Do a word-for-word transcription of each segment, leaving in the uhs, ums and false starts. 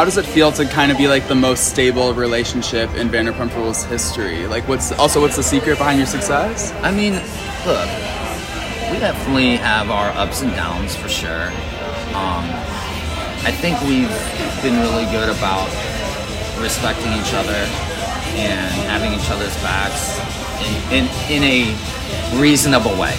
How does it feel to kind of be like the most stable relationship in Vanderpump Rules history? Like, what's also what's the secret behind your success? I mean, look, we definitely have our ups and downs for sure. Um, I think we've been really good about respecting each other and having each other's backs in, in, in a reasonable way.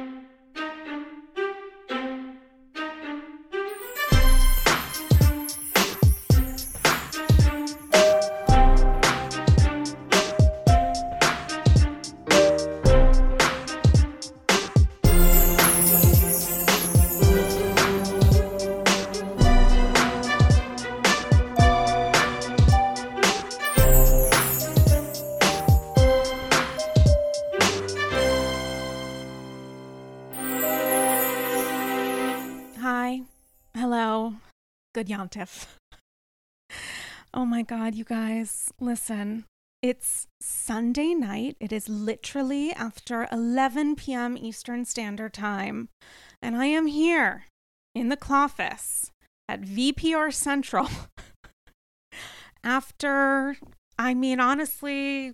Good Yontif. Oh my God, you guys, listen. It's Sunday night. It is literally after eleven p.m. Eastern Standard Time. And I am here in the Clawfest at V P R Central after, I mean, honestly,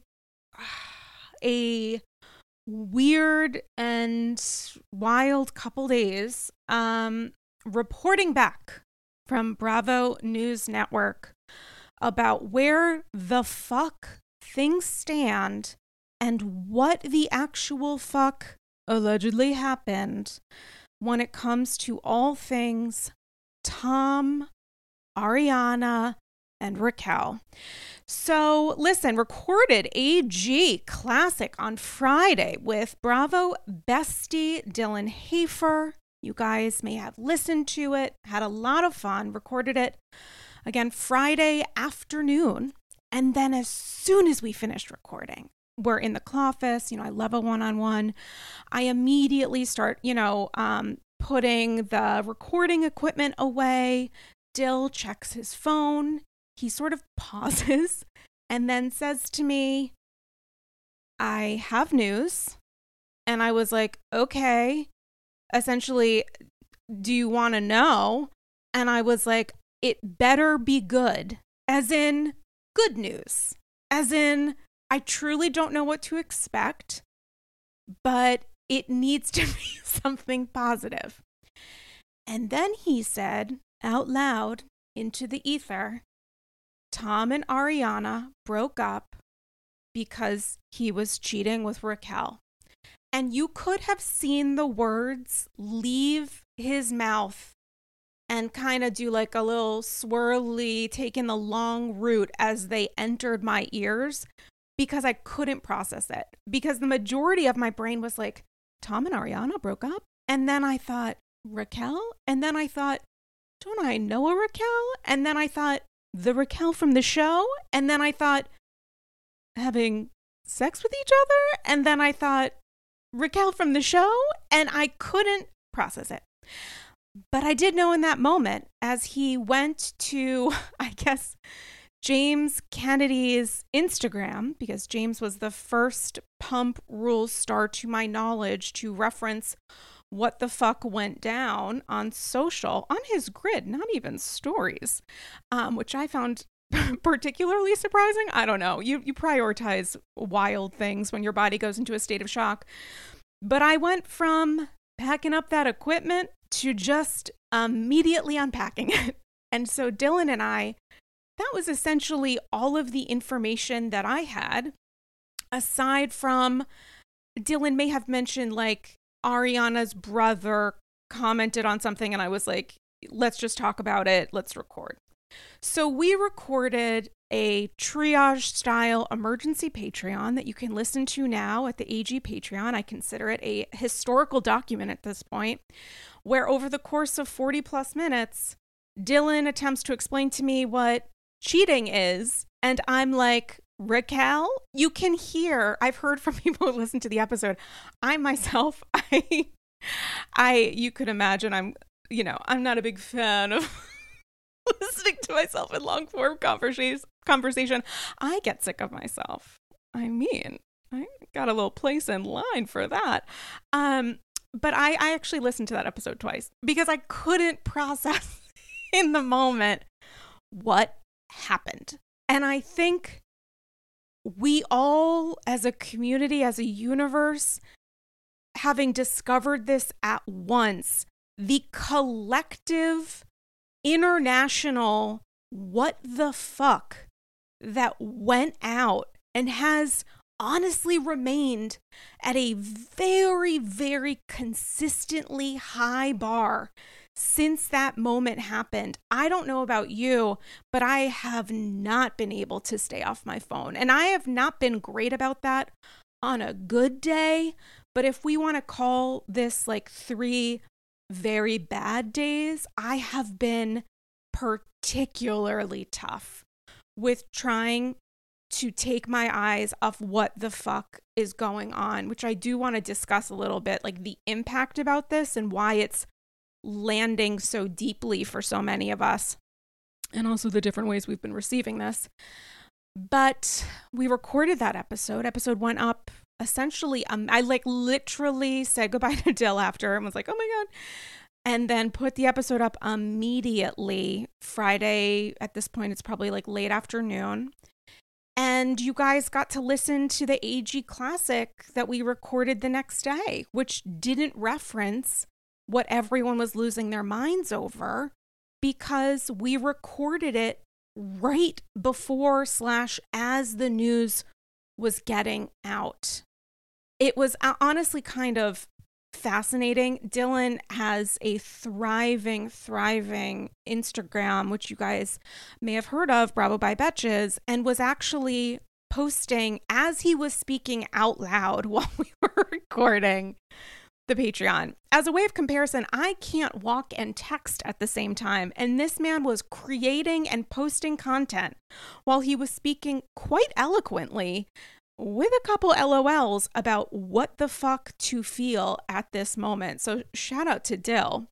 a weird and wild couple days um, reporting back from Bravo News Network about where the fuck things stand and what the actual fuck allegedly happened when it comes to all things Tom, Ariana, and Raquel. So listen, recorded A G Classic on Friday with Bravo bestie Dylan Hafer. You guys may have listened to it, had a lot of fun, recorded it again Friday afternoon. And then as soon as we finished recording, we're in the Clawfest, you know, I love a one-on-one. I immediately start, you know, um, putting the recording equipment away. Dill checks his phone. He sort of pauses and then says to me, I have news. And I was like, okay. Essentially, do you want to know? And I was like, it better be good, as in good news, as in I truly don't know what to expect, but it needs to be something positive. And then he said out loud into the ether, Tom and Ariana broke up because he was cheating with Raquel. And you could have seen the words leave his mouth and kind of do like a little swirly, taking the long route as they entered my ears, because I couldn't process it. Because the majority of my brain was like, Tom and Ariana broke up? And then I thought, Raquel? And then I thought, don't I know a Raquel? And then I thought, the Raquel from the show? And then I thought, having sex with each other? And then I thought, Raquel from the show, and I couldn't process it. But I did know in that moment, as he went to, I guess, James Kennedy's Instagram, because James was the first Pump Rules star, to my knowledge, to reference what the fuck went down on social, on his grid, not even stories, um, which I found particularly surprising. I don't know. You you prioritize wild things when your body goes into a state of shock. But I went from packing up that equipment to just immediately unpacking it. And so Dylan and I, that was essentially all of the information that I had, aside from Dylan may have mentioned like Ariana's brother commented on something and I was like, let's just talk about it. Let's record. So we recorded a triage style emergency Patreon that you can listen to now at the A G Patreon. I consider it a historical document at this point, where over the course of forty plus minutes, Dylan attempts to explain to me what cheating is. And I'm like, Raquel, you can hear, I've heard from people who listen to the episode. I myself, I, I, you could imagine I'm, you know, I'm not a big fan of listening to myself in long form conversation. Conversation. I get sick of myself. I mean, I got a little place in line for that. Um, but I, I actually listened to that episode twice because I couldn't process in the moment what happened. And I think we all, as a community, as a universe, having discovered this at once, the collective international what the fuck that went out and has honestly remained at a very, very consistently high bar since that moment happened. I don't know about you, but I have not been able to stay off my phone. And I have not been great about that on a good day. But if we want to call this like three very bad days, I have been particularly tough with trying to take my eyes off what the fuck is going on, which I do want to discuss a little bit, like the impact about this and why it's landing so deeply for so many of us, and also the different ways we've been receiving this. But we recorded that episode. Episode went up essentially, um, I like literally said goodbye to Dill after and was like, oh my God. And then put the episode up immediately Friday. At this point, it's probably like late afternoon. And you guys got to listen to the A G Classic that we recorded the next day, which didn't reference what everyone was losing their minds over, because we recorded it right before slash as the news was getting out. It was honestly kind of fascinating. Dylan has a thriving, thriving Instagram, which you guys may have heard of, Bravo by Betches, and was actually posting as he was speaking out loud while we were recording the Patreon. As a way of comparison, I can't walk and text at the same time, and this man was creating and posting content while he was speaking quite eloquently with a couple L O Ls about what the fuck to feel at this moment. So shout out to Dill.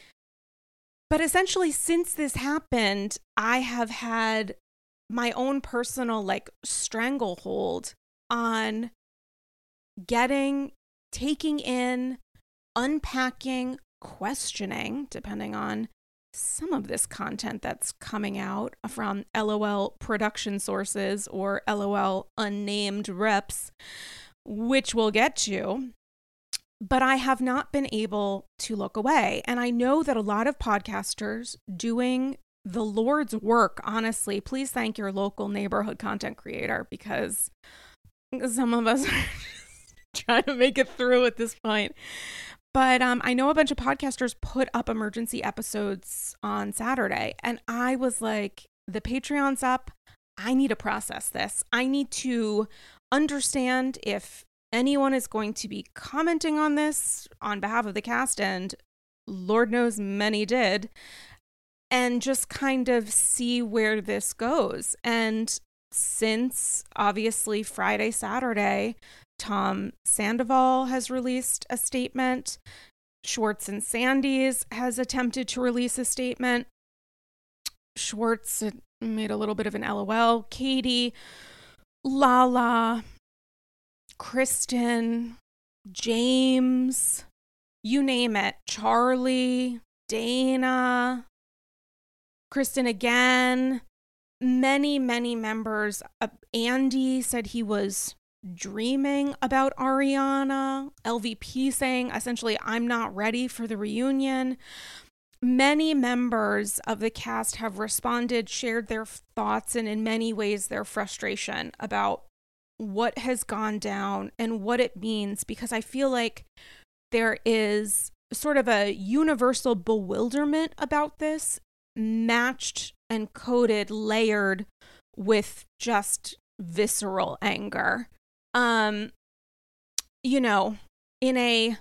But essentially, since this happened, I have had my own personal like stranglehold on getting, taking in, unpacking, questioning, depending on some of this content that's coming out from L O L production sources or L O L unnamed reps, which we'll get to. But I have not been able to look away. And I know that a lot of podcasters doing the Lord's work, honestly, please thank your local neighborhood content creator, because some of us are trying to make it through at this point. But um, I know a bunch of podcasters put up emergency episodes on Saturday, and I was like, the Patreon's up. I need to process this. I need to understand if anyone is going to be commenting on this on behalf of the cast, and Lord knows many did, and just kind of see where this goes. And since obviously Friday, Saturday, Tom Sandoval has released a statement. Schwartz and Sandys has attempted to release a statement. Schwartz made a little bit of an L O L. Katie, Lala, Kristen, James, you name it. Charlie, Dana, Kristen again. Many, many members. Uh, Andy said he was dreaming about Ariana. L V P saying essentially, I'm not ready for the reunion. Many members of the cast have responded, shared their thoughts, and in many ways their frustration about what has gone down and what it means, because I feel like there is sort of a universal bewilderment about this, matched and coded, layered with just visceral anger. Um, you know, in a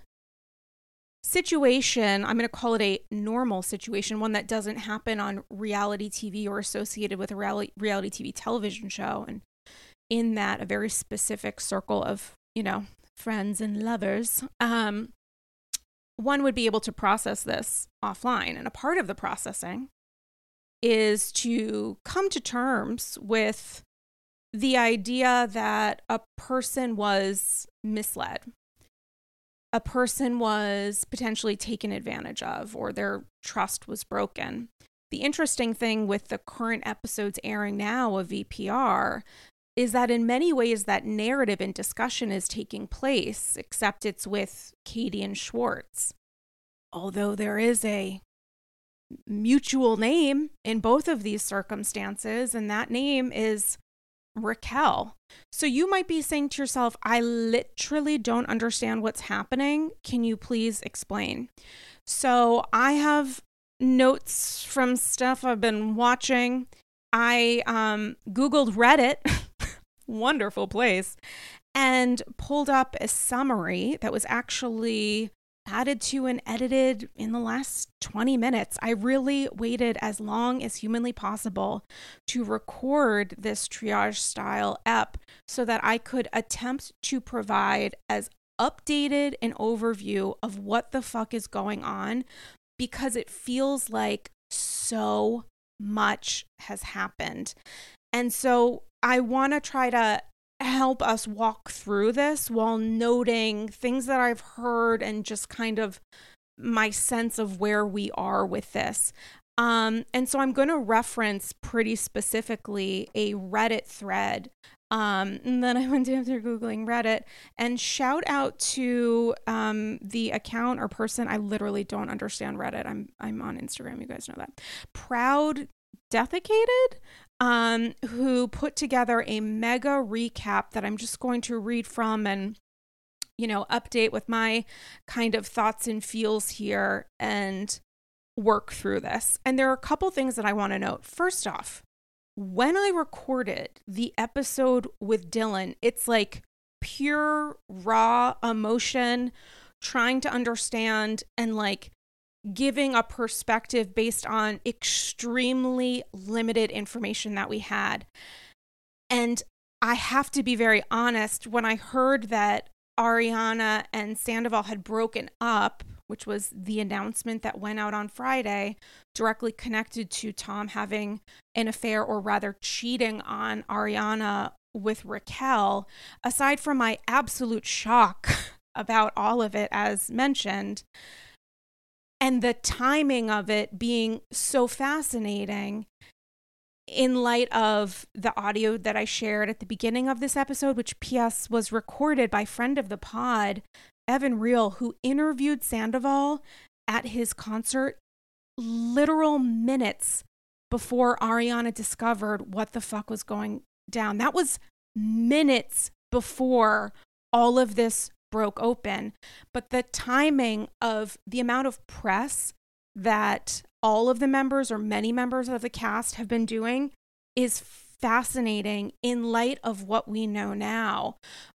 situation, I'm going to call it a normal situation, one that doesn't happen on reality T V or associated with a reality, reality T V television show, and in that a very specific circle of, you know, friends and lovers, um, one would be able to process this offline. And a part of the processing is to come to terms with the idea that a person was misled, a person was potentially taken advantage of, or their trust was broken. The interesting thing with the current episodes airing now of V P R is that in many ways that narrative and discussion is taking place, except it's with Katie and Schwartz. Although there is a mutual name in both of these circumstances, and that name is Raquel. So you might be saying to yourself, I literally don't understand what's happening. Can you please explain? So I have notes from stuff I've been watching. I um, Googled Reddit, wonderful place, and pulled up a summary that was actually added to and edited in the last twenty minutes. I really waited as long as humanly possible to record this triage style ep so that I could attempt to provide as updated an overview of what the fuck is going on, because it feels like so much has happened. And so I want to try to help us walk through this while noting things that I've heard and just kind of my sense of where we are with this. Um, and so I'm going to reference pretty specifically a Reddit thread. Um, and then I went after Googling Reddit, and shout out to um, the account or person. I literally don't understand Reddit. I'm I'm on Instagram. You guys know that. Proud Defecated, um, who put together a mega recap that I'm just going to read from and, you know, update with my kind of thoughts and feels here and work through this. And there are a couple things that I want to note. First off, when I recorded the episode with Dylan, it's like pure raw emotion, trying to understand and like giving a perspective based on extremely limited information that we had. And I have to be very honest, when I heard that Ariana and Sandoval had broken up, which was the announcement that went out on Friday, directly connected to Tom having an affair, or rather cheating on Ariana with Raquel, aside from my absolute shock about all of it, as mentioned, and the timing of it being so fascinating in light of the audio that I shared at the beginning of this episode, which P S was recorded by friend of the pod, Evan Real, who interviewed Sandoval at his concert literal minutes before Ariana discovered what the fuck was going down. That was minutes before all of this broke open. But the timing of the amount of press that all of the members or many members of the cast have been doing is fascinating in light of what we know now.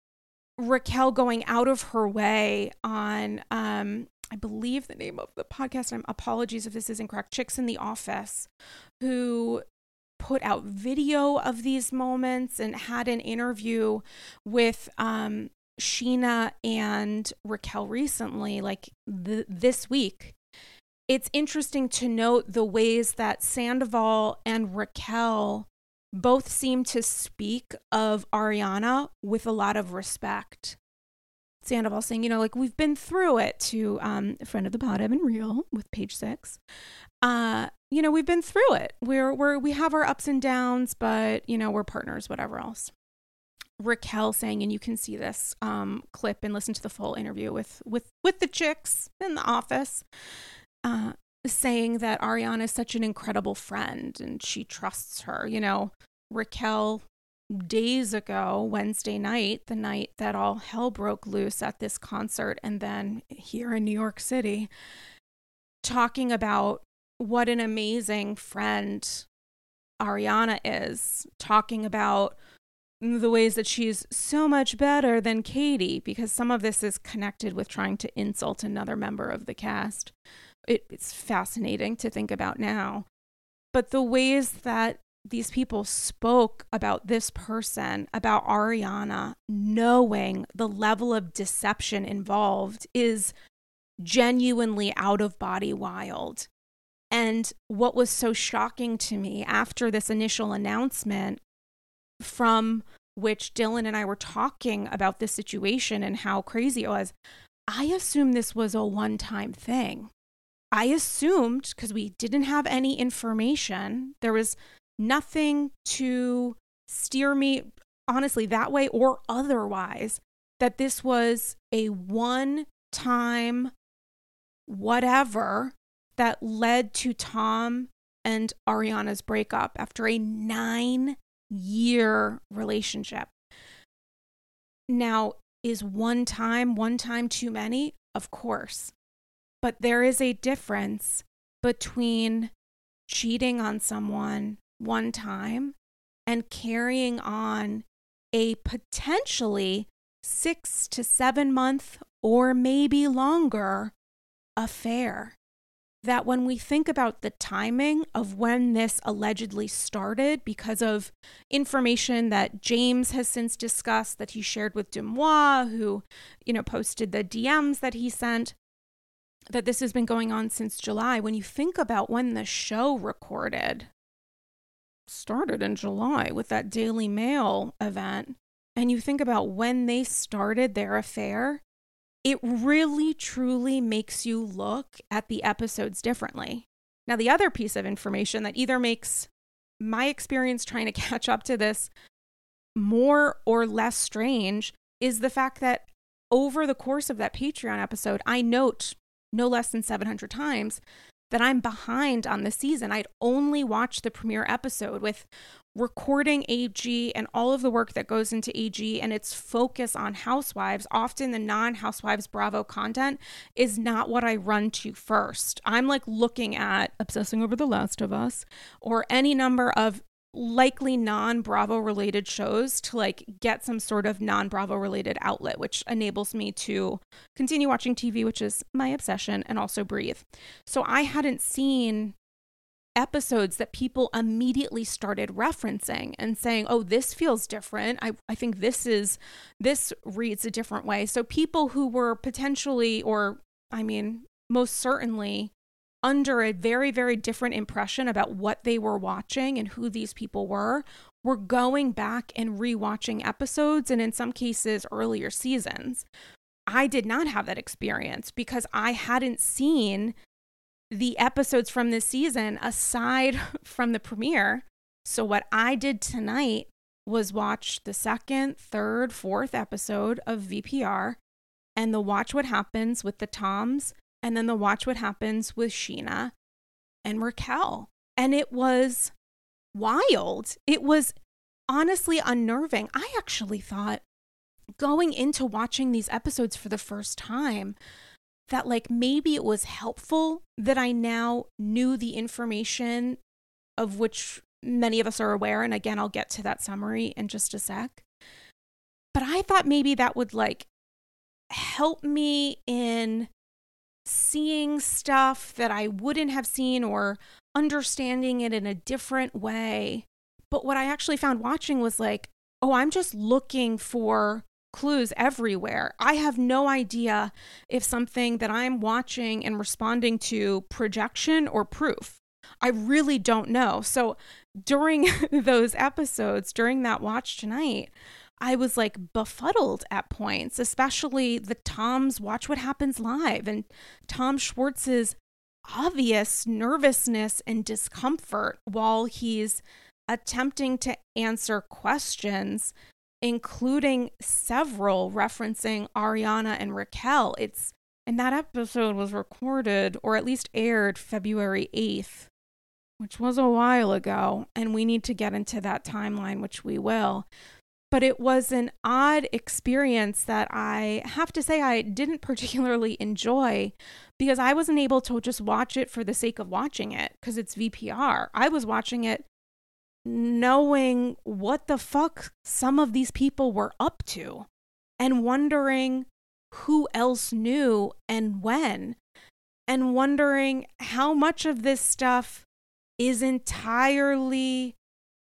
Raquel going out of her way on, um, I believe the name of the podcast, I'm apologies if this isn't correct, Chicks in the Office, who put out video of these moments and had an interview with um, Sheena and Raquel recently, like th- this week. It's interesting to note the ways that Sandoval and Raquel both seem to speak of Ariana with a lot of respect. Sandoval saying, you know, like, we've been through it, to um, a friend of the pod, Evan Real, with Page Six. Uh, you know, we've been through it. We're we're we have our ups and downs, but you know, we're partners, whatever else. Raquel saying, and you can see this um, clip and listen to the full interview with with with the chicks in the office, uh, saying that Ariana is such an incredible friend and she trusts her. You know, Raquel days ago, Wednesday night, the night that all hell broke loose at this concert and then here in New York City, talking about what an amazing friend Ariana is, talking about the ways that she's so much better than Katie, because some of this is connected with trying to insult another member of the cast. It, it's fascinating to think about now. But the ways that these people spoke about this person, about Ariana, knowing the level of deception involved, is genuinely out of body wild. And what was so shocking to me after this initial announcement, from which Dylan and I were talking about this situation and how crazy it was, I assumed this was a one-time thing. I assumed, because we didn't have any information, there was nothing to steer me, honestly, that way or otherwise, that this was a one-time whatever that led to Tom and Ariana's breakup after a nine-year relationship. Now, is one time, one time too many? Of course. But there is a difference between cheating on someone one time and carrying on a potentially six to seven month or maybe longer affair. That when we think about the timing of when this allegedly started, because of information that James has since discussed that he shared with Demois, who, you know, posted the D Ms that he sent, that this has been going on since July. When you think about when the show recorded, started in July with that Daily Mail event, and you think about when they started their affair, it really, truly makes you look at the episodes differently. Now, the other piece of information that either makes my experience trying to catch up to this more or less strange is the fact that over the course of that Patreon episode, I note no less than seven hundred times that I'm behind on the season. I'd only watched the premiere episode with recording A G and all of the work that goes into A G and its focus on Housewives. Often the non-Housewives Bravo content is not what I run to first. I'm like looking at Obsessing Over the Last of Us or any number of likely non-Bravo related shows to like get some sort of non-Bravo related outlet, which enables me to continue watching T V, which is my obsession, and also breathe. So I hadn't seen episodes that people immediately started referencing and saying, oh, this feels different. I, I think this is, this reads a different way. So people who were potentially, or I mean, most certainly under a very, very different impression about what they were watching and who these people were, were going back and rewatching episodes and in some cases earlier seasons. I did not have that experience because I hadn't seen the episodes from this season aside from the premiere. So what I did tonight was watch the second, third, fourth episode of V P R and the Watch What Happens with the Toms, and then the Watch What Happens with Sheena and Raquel. And it was wild. It was honestly unnerving. I actually thought going into watching these episodes for the first time that like maybe it was helpful that I now knew the information of which many of us are aware. And again, I'll get to that summary in just a sec. But I thought maybe that would like help me in seeing stuff that I wouldn't have seen or understanding it in a different way. But what I actually found watching was like, oh, I'm just looking for clues everywhere. I have no idea if something that I'm watching and responding to projection or proof. I really don't know. So during those episodes, during that watch tonight, I was like befuddled at points, especially the Tom's Watch What Happens Live and Tom Schwartz's obvious nervousness and discomfort while he's attempting to answer questions, including several referencing Ariana and Raquel. It's, and that episode was recorded or at least aired February eighth, which was a while ago. And we need to get into that timeline, which we will. But it was an odd experience that I have to say I didn't particularly enjoy because I wasn't able to just watch it for the sake of watching it because it's V P R. I was watching it knowing what the fuck some of these people were up to and wondering who else knew and when, and wondering how much of this stuff is entirely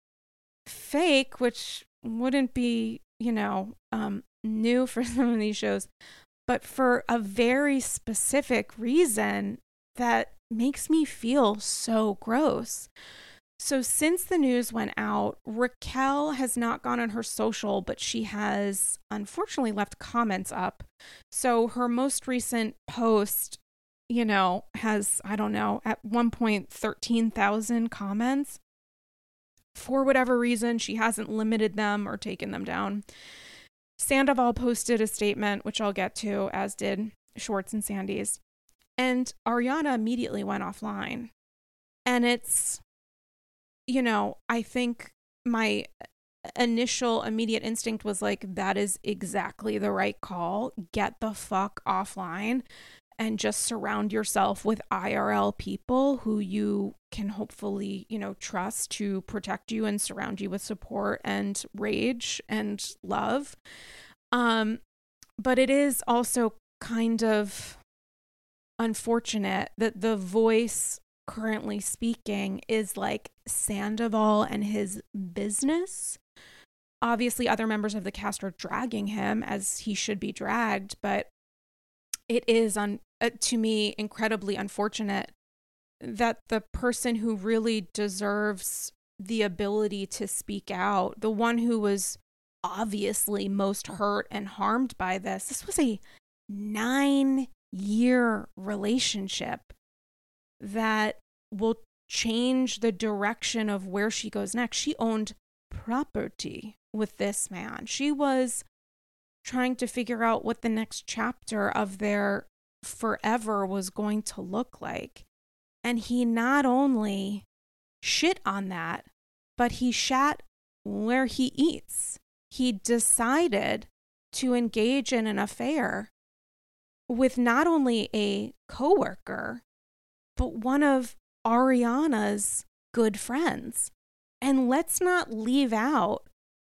fake, which wouldn't be, you know, um, new for some of these shows, but for a very specific reason that makes me feel so gross. So since the news went out, Raquel has not gone on her social, but she has unfortunately left comments up. So her most recent post you know, has, I don't know, at one point thirteen thousand comments. For whatever reason, she hasn't limited them or taken them down. Sandoval posted a statement, which I'll get to, as did Schwartz and Sandys. And Ariana immediately went offline. And it's, you know, I think my initial immediate instinct was like, that is exactly the right call. Get the fuck offline and just surround yourself with I R L people who you can hopefully, you know, trust to protect you and surround you with support and rage and love. Um, but it is also kind of unfortunate that the voice currently speaking is like Sandoval and his business. Obviously, other members of the cast are dragging him as he should be dragged, but it is, un- uh, to me, incredibly unfortunate that the person who really deserves the ability to speak out, the one who was obviously most hurt and harmed by this, this was a nine-year relationship that will change the direction of where she goes next. She owned property with this man. She was trying to figure out what the next chapter of their forever was going to look like. And he not only shit on that, but he shat where he eats. He decided to engage in an affair with not only a coworker, but one of Ariana's good friends. And let's not leave out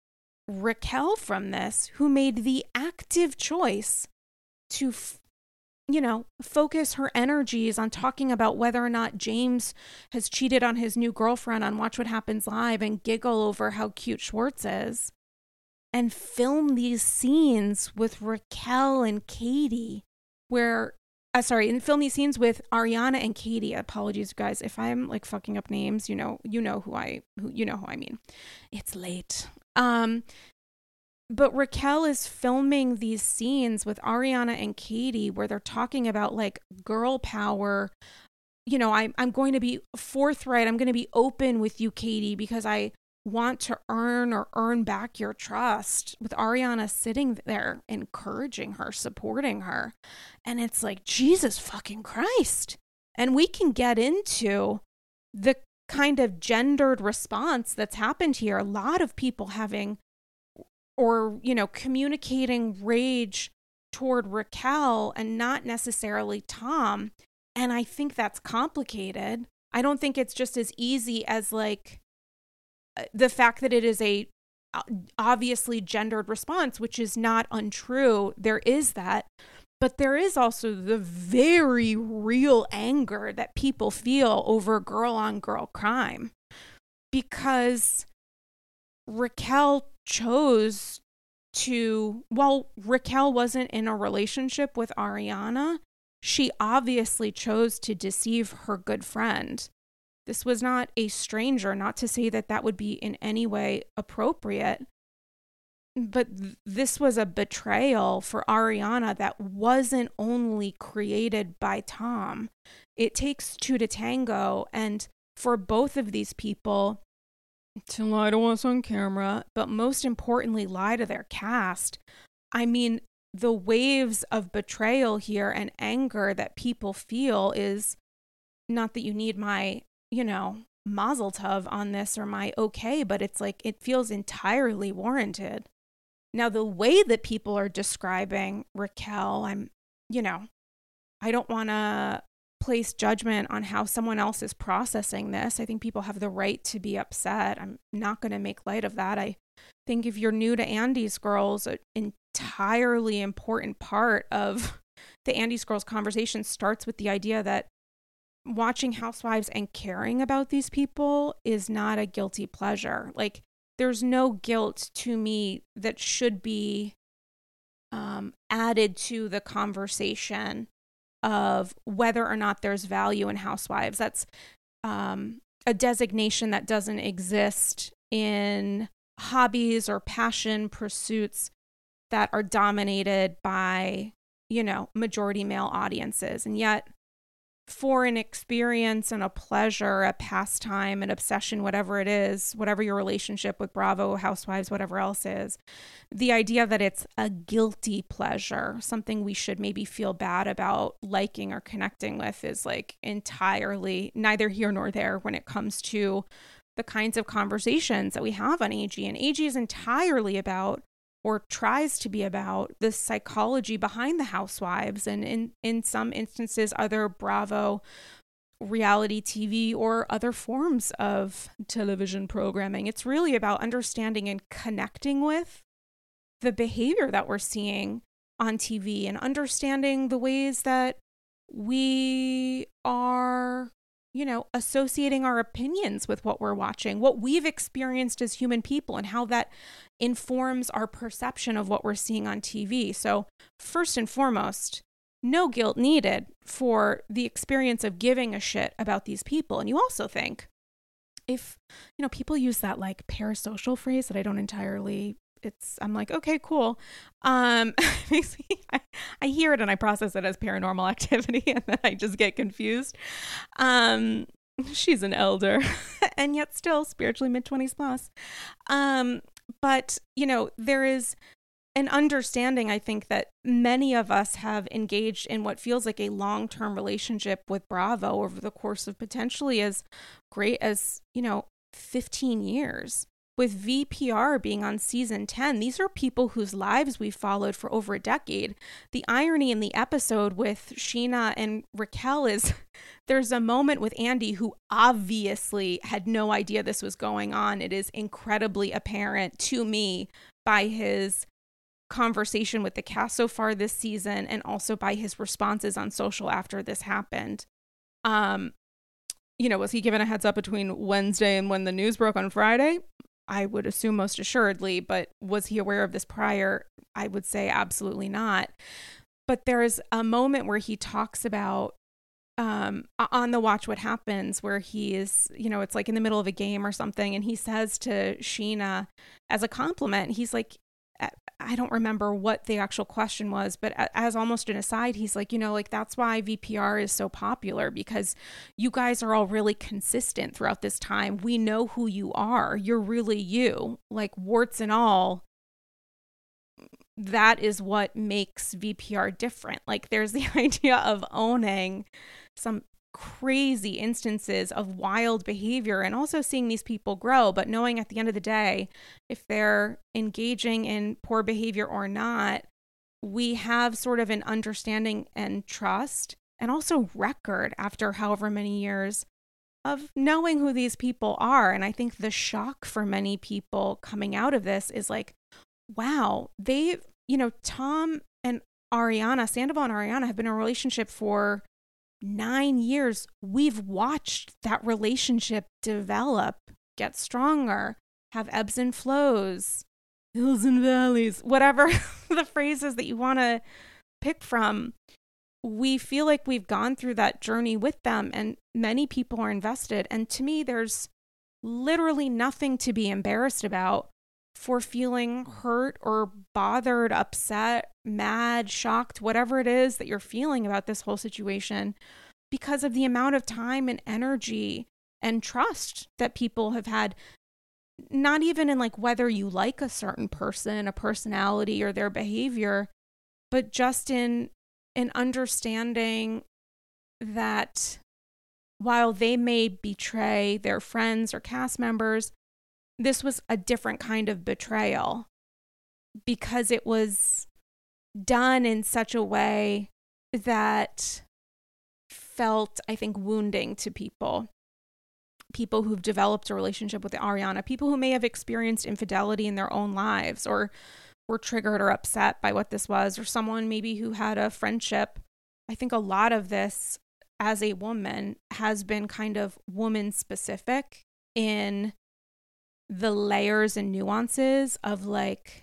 Raquel from this, who made the active choice to, f- you know, focus her energies on talking about whether or not James has cheated on his new girlfriend on Watch What Happens Live and giggle over how cute Schwartz is, and film these scenes with Raquel and Katie where, uh, sorry, and film these scenes with Ariana and Katie. Apologies, guys, if I'm like fucking up names, you know, you know who I, who, you know who I mean. It's late. Um, but Raquel is filming these scenes with Ariana and Katie where they're talking about like girl power. You know, I'm, I'm going to be forthright. I'm going to be open with you, Katie, because I want to earn or earn back your trust, with Ariana sitting there encouraging her, supporting her. And it's like, Jesus fucking Christ. And we can get into the kind of gendered response that's happened here. A lot of people having, or, you know, communicating rage toward Raquel and not necessarily Tom. And I think that's complicated. I don't think it's just as easy as like the fact that it is a obviously gendered response, which is not untrue. There is that. But there is also the very real anger that people feel over girl on girl crime, because Raquel chose to, while Raquel wasn't in a relationship with Ariana, she obviously chose to deceive her good friend. This was not a stranger, not to say that that would be in any way appropriate, but th- this was a betrayal for Ariana that wasn't only created by Tom. It takes two to tango, and for both of these people to lie to us on camera, but most importantly, lie to their cast. I mean, the waves of betrayal here and anger that people feel is not that you need my, you know, mazel tov on this or my okay, but it's like, it feels entirely warranted. Now, the way that people are describing Raquel, I'm, you know, I don't want to place judgment on how someone else is processing this. I think people have the right to be upset. I'm not going to make light of that. I think if you're new to Andy's Girls, an entirely important part of the Andy's Girls conversation starts with the idea that watching Housewives and caring about these people is not a guilty pleasure. Like, there's no guilt to me that should be um, added to the conversation of whether or not there's value in Housewives. That's um, a designation that doesn't exist in hobbies or passion pursuits that are dominated by, you know, majority male audiences. And yet for an experience and a pleasure, a pastime, an obsession, whatever it is, whatever your relationship with Bravo, Housewives, whatever else is, the idea that it's a guilty pleasure, something we should maybe feel bad about liking or connecting with, is like entirely neither here nor there when it comes to the kinds of conversations that we have on A G. And A G is entirely about, or tries to be about, the psychology behind the Housewives, and in, in some instances, other Bravo reality T V or other forms of television programming. It's really about understanding and connecting with the behavior that we're seeing on T V, and understanding the ways that we are, you know, associating our opinions with what we're watching, what we've experienced as human people, and how that informs our perception of what we're seeing on T V. So first and foremost, no guilt needed for the experience of giving a shit about these people. And you also think, if, you know, people use that like parasocial phrase that I don't entirely, it's, I'm like, okay, cool. Um, I, I hear it and I process it as paranormal activity, and then I just get confused. Um, she's an elder and yet still spiritually mid twenties plus. Um, but, you know, there is an understanding, I think, that many of us have engaged in what feels like a long-term relationship with Bravo over the course of potentially as great as, you know, fifteen years. With V P R being on season ten, these are people whose lives we've followed for over a decade. The irony in the episode with Scheana and Raquel is there's a moment with Andy who obviously had no idea this was going on. It is incredibly apparent to me by his conversation with the cast so far this season, and also by his responses on social after this happened. Um, you know, was he given a heads up between Wednesday and when the news broke on Friday? I would assume most assuredly, but was he aware of this prior? I would say absolutely not. But there's a moment where he talks about um, on the Watch What Happens, where he is, you know, it's like in the middle of a game or something, and he says to Scheana as a compliment, he's like, I don't remember what the actual question was, but as almost an aside, he's like, you know, like that's why V P R is so popular, because you guys are all really consistent throughout this time. We know who you are. You're really you, like warts and all. That is what makes V P R different. Like there's the idea of owning some crazy instances of wild behavior and also seeing these people grow, but knowing at the end of the day, if they're engaging in poor behavior or not, we have sort of an understanding and trust, and also record after however many years of knowing who these people are. And I think the shock for many people coming out of this is like, wow, they, you know, Tom and Ariana, Sandoval and Ariana have been in a relationship for nine years. We've watched that relationship develop, get stronger, have ebbs and flows, hills and valleys, whatever the phrases that you want to pick from. We feel like we've gone through that journey with them, and many people are invested. And to me, there's literally nothing to be embarrassed about for feeling hurt or bothered, upset, mad, shocked, whatever it is that you're feeling about this whole situation, because of the amount of time and energy and trust that people have had, not even in like whether you like a certain person, a personality, or their behavior, but just in an understanding that while they may betray their friends or cast members, this was a different kind of betrayal because it was done in such a way that felt, I think, wounding to people. People who've developed a relationship with Ariana, people who may have experienced infidelity in their own lives or were triggered or upset by what this was, or someone maybe who had a friendship. I think a lot of this as a woman has been kind of woman specific in the layers and nuances of like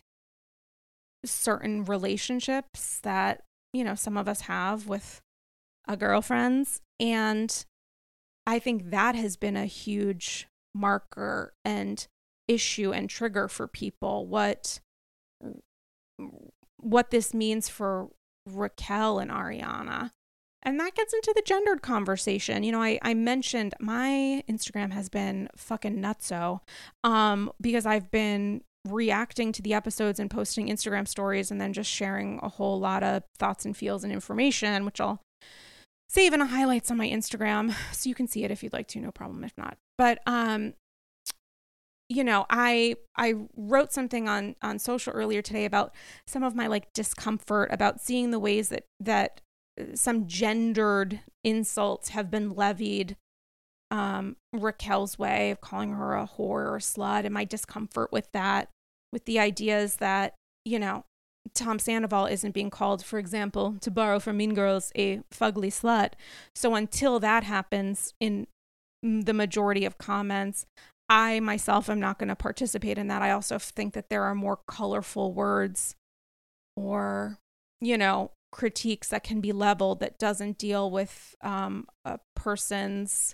certain relationships that, you know, some of us have with a girlfriends. And I think that has been a huge marker and issue and trigger for people. What, what this means for Raquel and Ariana, And that gets into the gendered conversation. You know, I, I mentioned my Instagram has been fucking nutso um, because I've been reacting to the episodes and posting Instagram stories and then just sharing a whole lot of thoughts and feels and information, which I'll save in a highlights on my Instagram so you can see it if you'd like to, no problem if not. But, um, you know, I I wrote something on, on social earlier today about some of my like discomfort about seeing the ways that, that some gendered insults have been levied um, Raquel's way, of calling her a whore or a slut, and my discomfort with that, with the ideas that, you know, Tom Sandoval isn't being called, for example, to borrow from Mean Girls, a fugly slut. So until that happens in the majority of comments, I myself am not going to participate in that. I also think that there are more colorful words or, you know, critiques that can be leveled that doesn't deal with um, a person's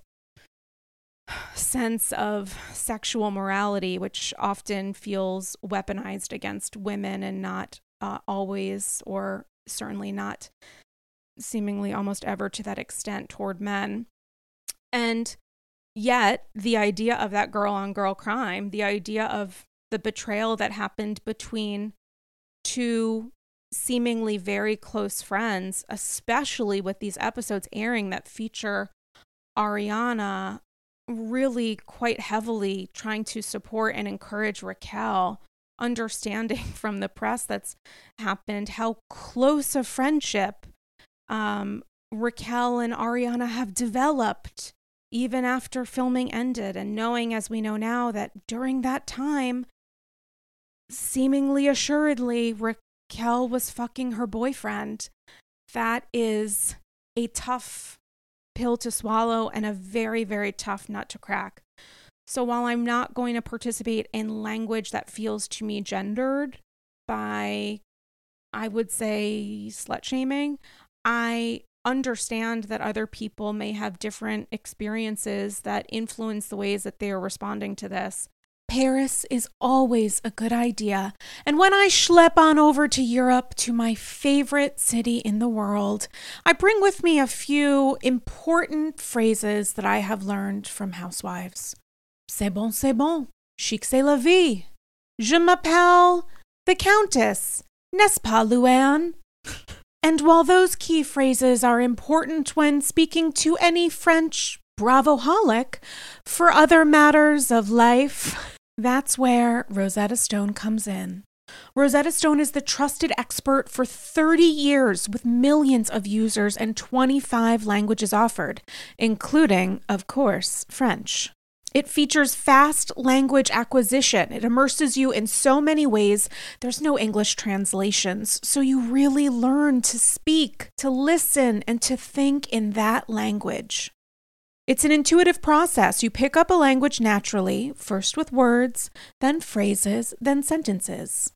sense of sexual morality, which often feels weaponized against women and not uh, always, or certainly not seemingly almost ever to that extent toward men. And yet the idea of that girl on girl crime, the idea of the betrayal that happened between two seemingly very close friends, especially with these episodes airing that feature Ariana really quite heavily trying to support and encourage Raquel, understanding from the press that's happened how close a friendship um, Raquel and Ariana have developed even after filming ended, and knowing, as we know now, that during that time, seemingly assuredly, Raquel was fucking her boyfriend. That is a tough pill to swallow and a very, very tough nut to crack. So while I'm not going to participate in language that feels to me gendered by, I would say, slut shaming, I understand that other people may have different experiences that influence the ways that they are responding to this. Paris is always a good idea. And when I schlep on over to Europe, to my favorite city in the world, I bring with me a few important phrases that I have learned from housewives. C'est bon, c'est bon. Chic, c'est la vie. Je m'appelle the Countess. N'est-ce pas, Luann? And while those key phrases are important when speaking to any French bravoholic, for other matters of life, that's where Rosetta Stone comes in. Rosetta Stone is the trusted expert for thirty years with millions of users and twenty-five languages offered, including, of course, French. It features fast language acquisition. It immerses you in so many ways. There's no English translations, so you really learn to speak, to listen, and to think in that language. It's an intuitive process. You pick up a language naturally, first with words, then phrases, then sentences.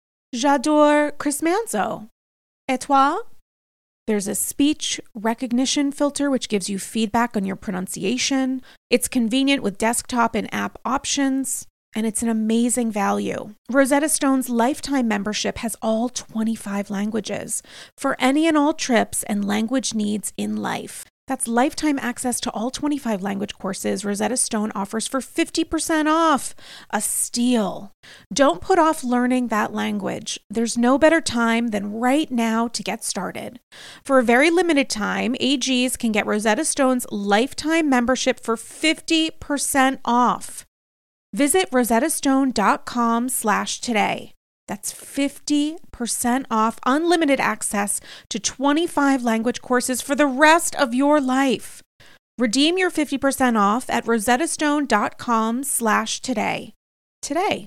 J'adore Chris Manzo. Et toi? There's a speech recognition filter which gives you feedback on your pronunciation. It's convenient with desktop and app options, and it's an amazing value. Rosetta Stone's lifetime membership has all twenty-five languages for any and all trips and language needs in life. That's lifetime access to all twenty-five language courses Rosetta Stone offers for fifty percent off. A steal. Don't put off learning that language. There's no better time than right now to get started. For a very limited time, A Gs can get Rosetta Stone's lifetime membership for fifty percent off. Visit rosettastone.com slash today. That's fifty percent off unlimited access to twenty-five language courses for the rest of your life. Redeem your fifty percent off at rosettastone.com slash today. Today.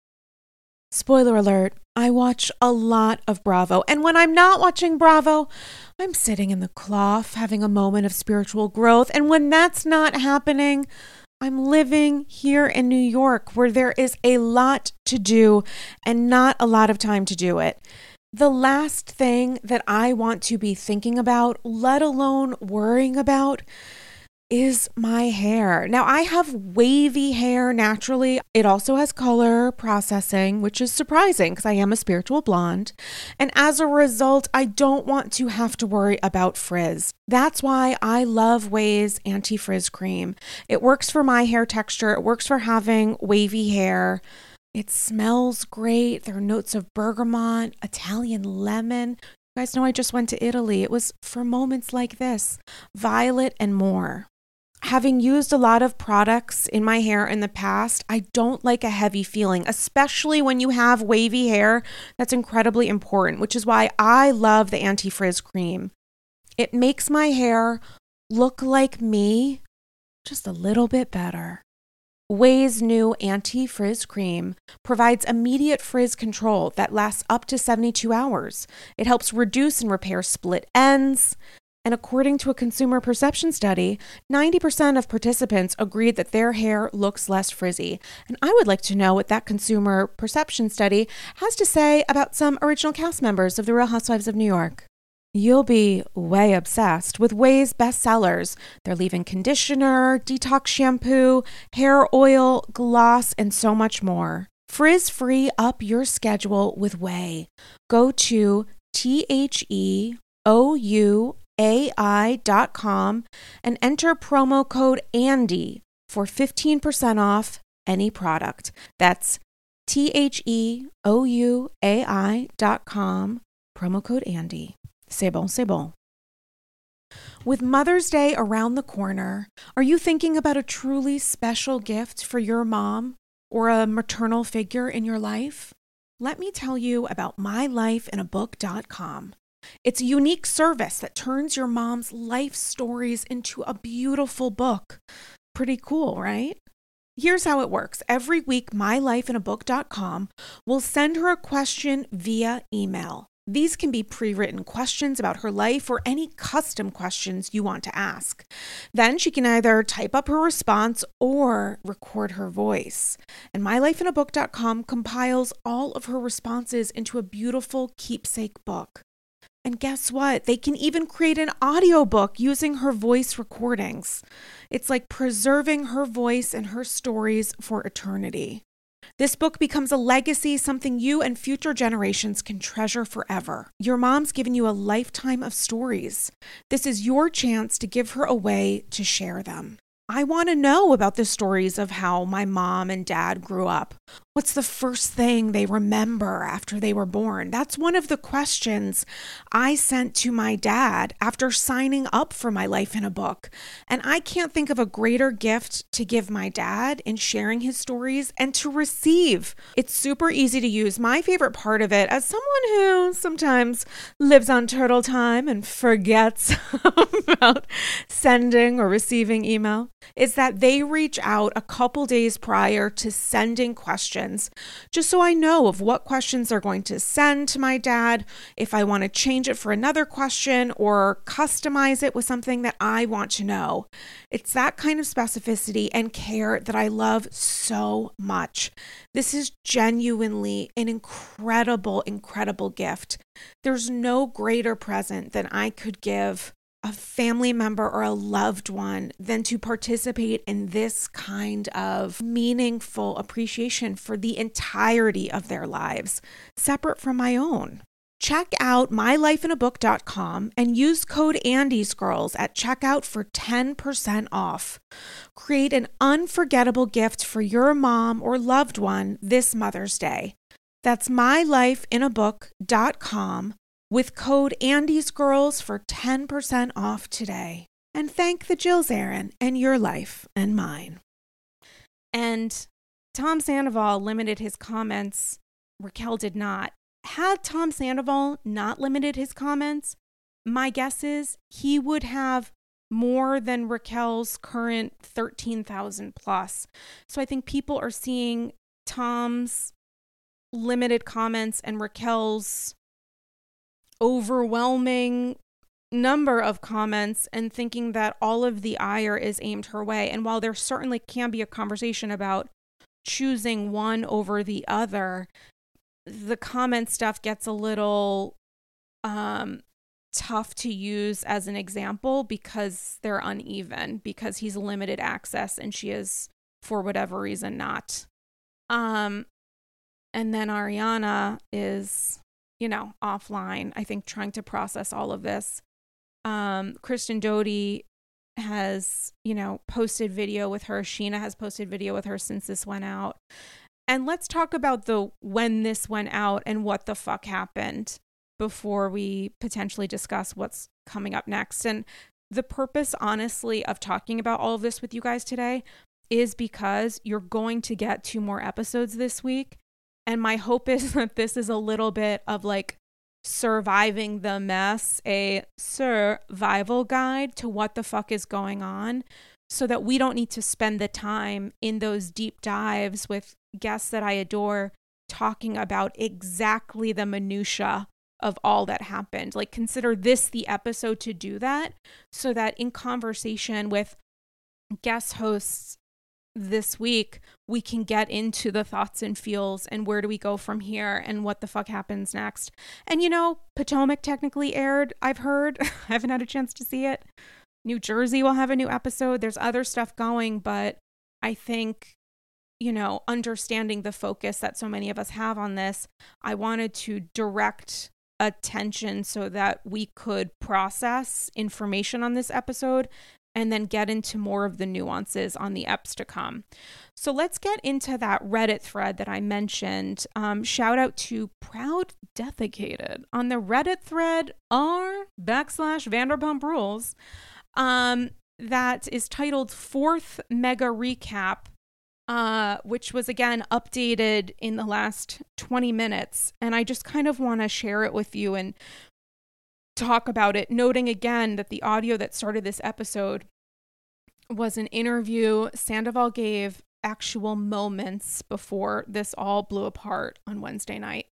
Spoiler alert, I watch a lot of Bravo. And when I'm not watching Bravo, I'm sitting in the cloth having a moment of spiritual growth. And when that's not happening, I'm living here in New York where there is a lot to do and not a lot of time to do it. The last thing that I want to be thinking about, let alone worrying about, is my hair. Now, I have wavy hair naturally. It also has color processing, which is surprising because I am a spiritual blonde. And as a result, I don't want to have to worry about frizz. That's why I love Ouai's anti-frizz cream. It works for my hair texture. It works for having wavy hair. It smells great. There are notes of bergamot, Italian lemon. You guys know I just went to Italy. It was for moments like this, violet and more. Having used a lot of products in my hair in the past, I don't like a heavy feeling, especially when you have wavy hair. That's incredibly important, which is why I love the anti-frizz cream. It makes my hair look like me just a little bit better. Ouai's new anti-frizz cream provides immediate frizz control that lasts up to seventy-two hours. It helps reduce and repair split ends. And according to a consumer perception study, ninety percent of participants agreed that their hair looks less frizzy. And I would like to know what that consumer perception study has to say about some original cast members of The Real Housewives of New York. You'll be way obsessed with Ouai's bestsellers, their leave-in conditioner, detox shampoo, hair oil, gloss, and so much more. Frizz-free up your schedule with Ouai. Go to T H E O U A I dot com and enter promo code Andy for fifteen percent off any product. That's T H E O U A I dot com, promo code Andy. C'est bon, c'est bon. With Mother's Day around the corner, are you thinking about a truly special gift for your mom or a maternal figure in your life? Let me tell you about my life in a book dot com. It's a unique service that turns your mom's life stories into a beautiful book. Pretty cool, right? Here's how it works. Every week, my life in a book dot com will send her a question via email. These can be pre-written questions about her life or any custom questions you want to ask. Then she can either type up her response or record her voice. And my life in a book dot com compiles all of her responses into a beautiful keepsake book. And guess what? They can even create an audiobook using her voice recordings. It's like preserving her voice and her stories for eternity. This book becomes a legacy, something you and future generations can treasure forever. Your mom's given you a lifetime of stories. This is your chance to give her a way to share them. I want to know about the stories of how my mom and dad grew up. What's the first thing they remember after they were born? That's one of the questions I sent to my dad after signing up for my life in a book. And I can't think of a greater gift to give my dad in sharing his stories and to receive. It's super easy to use. My favorite part of it, as someone who sometimes lives on turtle time and forgets about sending or receiving email, is that they reach out a couple days prior to sending questions, just so I know of what questions they're going to send to my dad, if I want to change it for another question or customize it with something that I want to know. It's that kind of specificity and care that I love so much. This is genuinely an incredible, incredible gift. There's no greater present than I could give a family member or a loved one than to participate in this kind of meaningful appreciation for the entirety of their lives, separate from my own. Check out my life in a book dot com and use code Andy's Girls at checkout for ten percent off. Create an unforgettable gift for your mom or loved one this Mother's Day. That's my life in a book dot com. with code Andy's Girls for ten percent off today. And thank the Jill Zarin and your life and mine. And Tom Sandoval limited his comments. Raquel did not. Had Tom Sandoval not limited his comments, my guess is he would have more than Raquel's current thirteen thousand plus. So I think people are seeing Tom's limited comments and Raquel's overwhelming number of comments and thinking that all of the ire is aimed her way. And while there certainly can be a conversation about choosing one over the other, the comment stuff gets a little um, tough to use as an example because they're uneven, because he's limited access and she is, for whatever reason, not. Um, and then Ariana is, you know, offline, I think, trying to process all of this. Um, Kristen Doute has, you know, posted video with her. Sheena has posted video with her since this went out. And let's talk about the when this went out and what the fuck happened before we potentially discuss what's coming up next. And the purpose, honestly, of talking about all of this with you guys today is because you're going to get two more episodes this week. And my hope is that this is a little bit of like surviving the mess, a survival guide to what the fuck is going on, so that we don't need to spend the time in those deep dives with guests that I adore talking about exactly the minutia of all that happened. Like, consider this the episode to do that, so that in conversation with guest hosts this week, we can get into the thoughts and feels and where do we go from here and what the fuck happens next. And, you know, Potomac technically aired, I've heard. I haven't had a chance to see it. New Jersey will have a new episode. There's other stuff going, but I think, you know, understanding the focus that so many of us have on this, I wanted to direct attention so that we could process information on this episode and then get into more of the nuances on the eps to come. So let's get into that Reddit thread that I mentioned. Um, shout out to Proud Defecated on the Reddit thread r backslash Vanderpump Rules. Um, that is titled Fourth Mega Recap, uh, which was again updated in the last twenty minutes. And I just kind of want to share it with you and talk about it, noting again that the audio that started this episode was an interview Sandoval gave actual moments before this all blew apart on Wednesday night.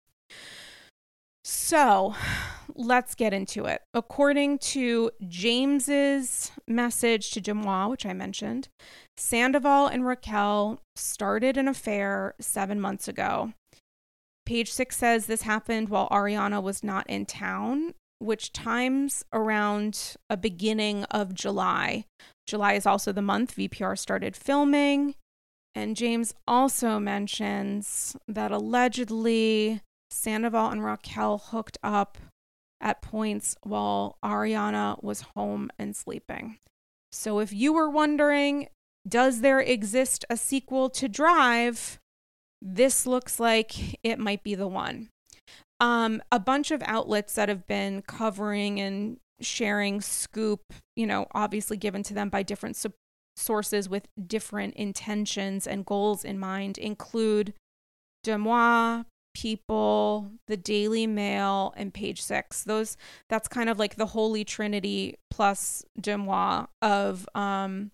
So let's get into it. According to James's message to Demois, which I mentioned, Sandoval and Raquel started an affair seven months ago. Page six says this happened while Ariana was not in town, which times around a beginning of July. July is also the month V P R started filming. And James also mentions that allegedly Sandoval and Raquel hooked up at points while Ariana was home and sleeping. So if you were wondering, does there exist a sequel to Drive? This looks like it might be the one. Um, a bunch of outlets that have been covering and sharing scoop, you know, obviously given to them by different su- sources with different intentions and goals in mind, include Demois, People, the Daily Mail, and Page Six. Those, that's kind of like the holy trinity plus Demois of um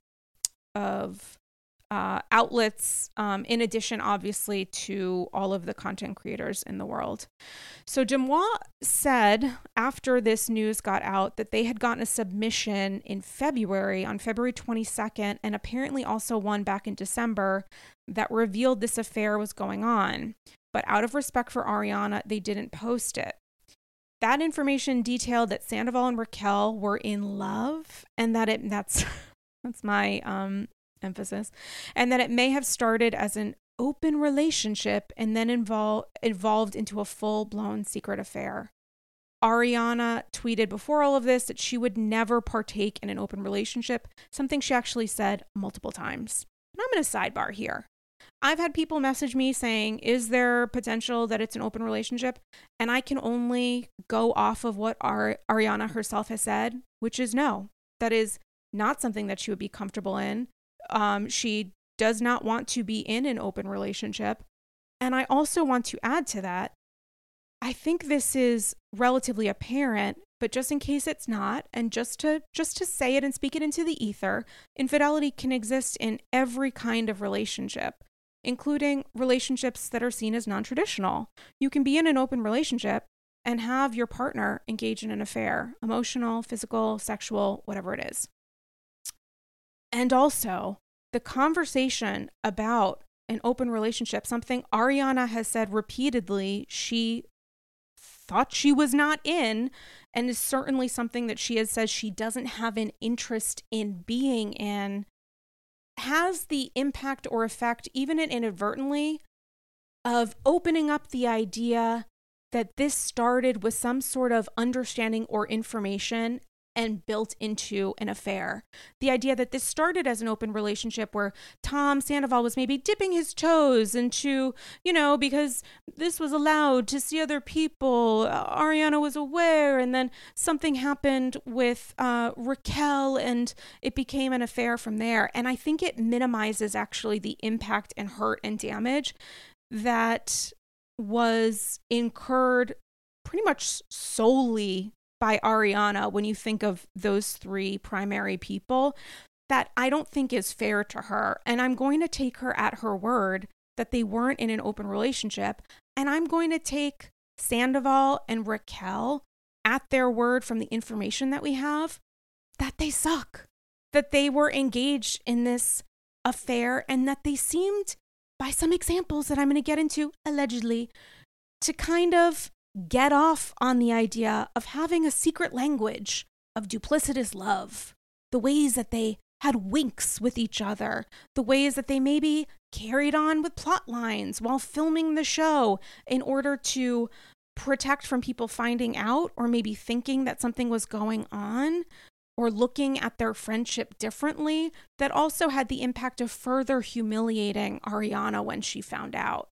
of uh, outlets, um, in addition, obviously, to all of the content creators in the world. So Demois said after this news got out that they had gotten a submission in February, on February twenty-second, and apparently also one back in December, that revealed this affair was going on. But out of respect for Ariana, they didn't post it. That information detailed that Sandoval and Raquel were in love, and that it that's that's my um emphasis, and that it may have started as an open relationship and then invol- evolved into a full-blown secret affair. Ariana tweeted before all of this that she would never partake in an open relationship, something she actually said multiple times. And I'm going to sidebar here. I've had people message me saying, is there potential that it's an open relationship? And I can only go off of what Ar- Ariana herself has said, which is no. That is not something that she would be comfortable in. Um, she does not want to be in an open relationship. And I also want to add to that, I think this is relatively apparent, but just in case it's not, and just to just to say it and speak it into the ether, infidelity can exist in every kind of relationship, including relationships that are seen as non-traditional. You can be in an open relationship and have your partner engage in an affair, emotional, physical, sexual, whatever it is. And also, the conversation about an open relationship, something Ariana has said repeatedly she thought she was not in, and is certainly something that she has said she doesn't have an interest in being in, has the impact or effect, even inadvertently, of opening up the idea that this started with some sort of understanding or information and built into an affair. The idea that this started as an open relationship where Tom Sandoval was maybe dipping his toes into, you know, because this was allowed to see other people. Ariana was aware, and then something happened with uh, Raquel, and it became an affair from there. And I think it minimizes actually the impact and hurt and damage that was incurred pretty much solely by Ariana when you think of those three primary people, that I don't think is fair to her. And I'm going to take her at her word that they weren't in an open relationship. And I'm going to take Sandoval and Raquel at their word from the information that we have that they suck, that they were engaged in this affair, and that they seemed, by some examples that I'm going to get into, allegedly, to kind of get off on the idea of having a secret language of duplicitous love, the ways that they had winks with each other, the ways that they maybe carried on with plot lines while filming the show in order to protect from people finding out, or maybe thinking that something was going on, or looking at their friendship differently, that also had the impact of further humiliating Ariana when she found out.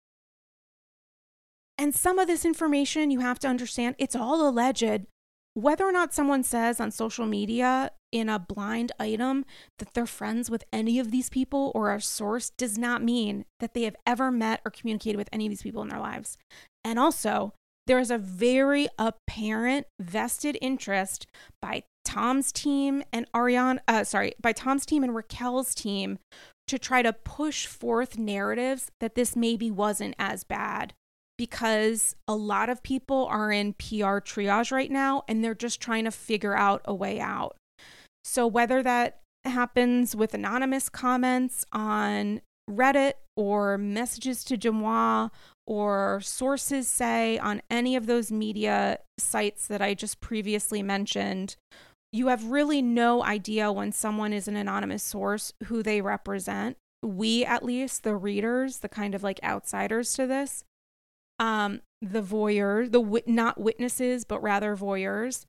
And some of this information, you have to understand, it's all alleged. Whether or not someone says on social media in a blind item that they're friends with any of these people or a source does not mean that they have ever met or communicated with any of these people in their lives. And also, there is a very apparent vested interest by Tom's team and Ariana, uh, sorry, by Tom's team and Raquel's team to try to push forth narratives that this maybe wasn't as bad. Because a lot of people are in P R triage right now, and they're just trying to figure out a way out. So whether that happens with anonymous comments on Reddit, or messages to Demois, or sources say on any of those media sites that I just previously mentioned, you have really no idea when someone is an anonymous source who they represent. We, at least, the readers, the kind of like outsiders to this, Um, the voyeurs, the wit- not witnesses, but rather voyeurs,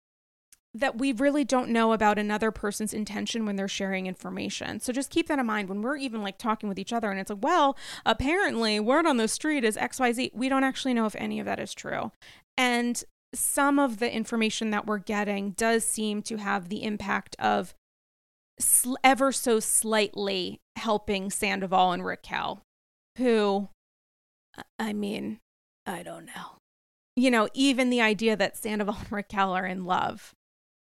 that we really don't know about another person's intention when they're sharing information. So just keep that in mind when we're even like talking with each other and it's like, well, apparently word on the street is X Y Z. We don't actually know if any of that is true. And some of the information that we're getting does seem to have the impact of sl- ever so slightly helping Sandoval and Raquel, who... I mean, I don't know. You know, even the idea that Sandoval and Raquel are in love.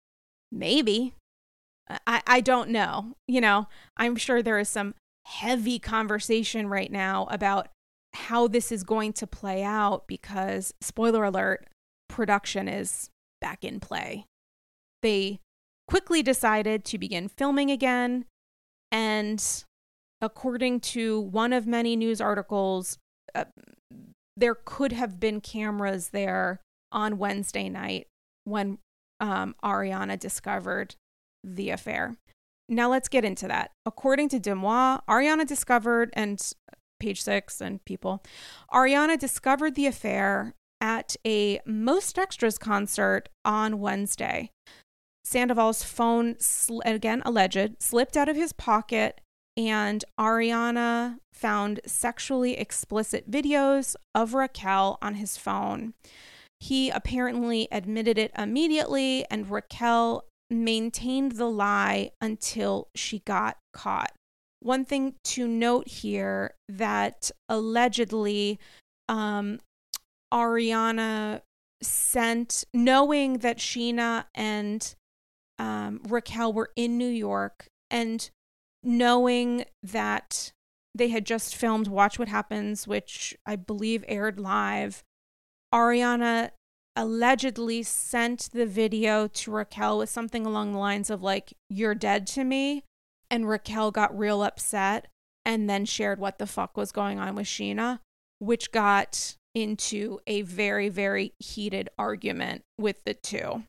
Maybe. I, I don't know. You know, I'm sure there is some heavy conversation right now about how this is going to play out because, spoiler alert, production is back in play. They quickly decided to begin filming again. And according to one of many news articles, Uh, there could have been cameras there on Wednesday night when um, Ariana discovered the affair. Now let's get into that. According to Demois, Ariana discovered, and page six and people, Ariana discovered the affair at a Most Extras concert on Wednesday. Sandoval's phone, sl- again alleged, slipped out of his pocket, and Ariana found sexually explicit videos of Raquel on his phone. He apparently admitted it immediately, and Raquel maintained the lie until she got caught. One thing to note here, that allegedly um, Ariana sent, knowing that Scheana and um, Raquel were in New York, and knowing that they had just filmed Watch What Happens, which I believe aired live, Ariana allegedly sent the video to Raquel with something along the lines of like, "You're dead to me." And Raquel got real upset and then shared what the fuck was going on with Scheana, which got into a very, very heated argument with the two.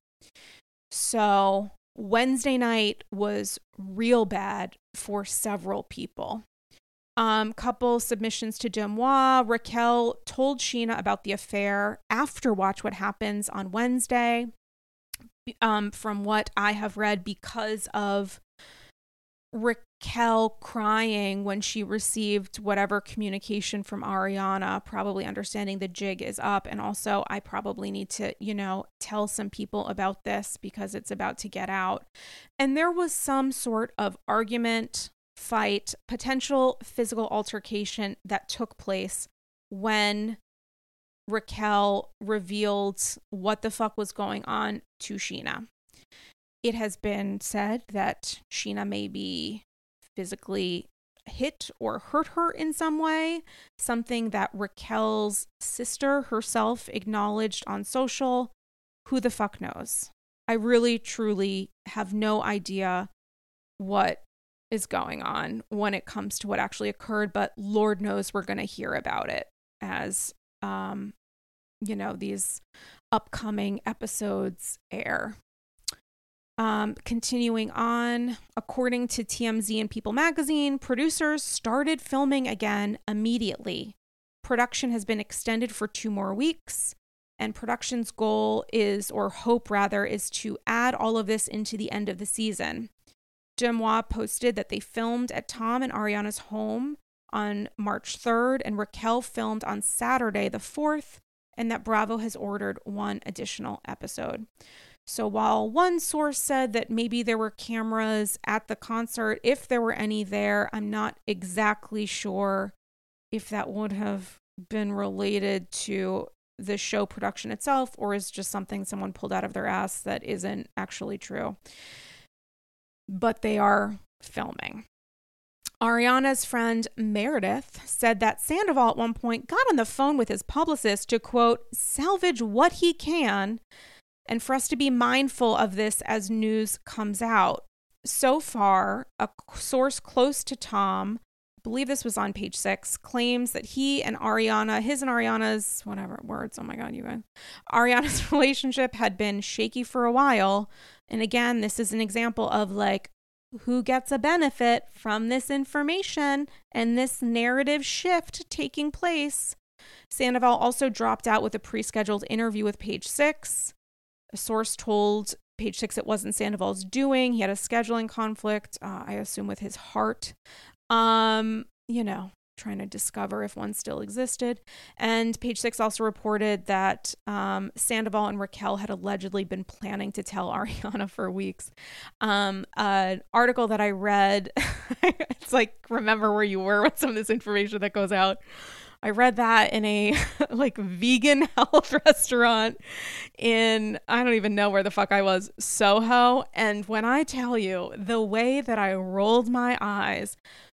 So Wednesday night was real bad for several people. Um, couple submissions to Demois. Raquel told Scheana about the affair after Watch What Happens on Wednesday. Um, from what I have read, because of Raquel crying when she received whatever communication from Ariana, probably understanding the jig is up. And also, I probably need to, you know, tell some people about this because it's about to get out. And there was some sort of argument, fight, potential physical altercation that took place when Raquel revealed what the fuck was going on to Scheana. It has been said that Scheana may be physically hit or hurt her in some way, something that Raquel's sister herself acknowledged on social. Who the fuck knows? I really, truly have no idea what is going on when it comes to what actually occurred, but Lord knows we're going to hear about it as, um, you know, these upcoming episodes air. Um, continuing on, according to T M Z and People magazine, producers started filming again immediately. Production has been extended for two more weeks, and production's goal is, or hope rather, is to add all of this into the end of the season. Demois posted that they filmed at Tom and Ariana's home on March third, and Raquel filmed on Saturday the fourth, and that Bravo has ordered one additional episode. So while one source said that maybe there were cameras at the concert, if there were any there, I'm not exactly sure if that would have been related to the show production itself or is just something someone pulled out of their ass that isn't actually true. But they are filming. Ariana's friend Meredith said that Sandoval at one point got on the phone with his publicist to, quote, salvage what he can, and for us to be mindful of this as news comes out. So far, a source close to Tom, I believe this was on Page Six, claims that he and Ariana, his and Ariana's, whatever words, oh my God, you guys, Ariana's relationship had been shaky for a while. And again, this is an example of like, who gets a benefit from this information and this narrative shift taking place. Sandoval also dropped out with a pre-scheduled interview with Page Six. A source told Page Six it wasn't Sandoval's doing. He had a scheduling conflict, uh, I assume with his heart. Um, you know, trying to discover if one still existed. And Page Six also reported that um, Sandoval and Raquel had allegedly been planning to tell Ariana for weeks. Um, an article that I read, it's like, remember where you were with some of this information that goes out. I read that in a like vegan health restaurant in, I don't even know where the fuck I was, Soho. And when I tell you the way that I rolled my eyes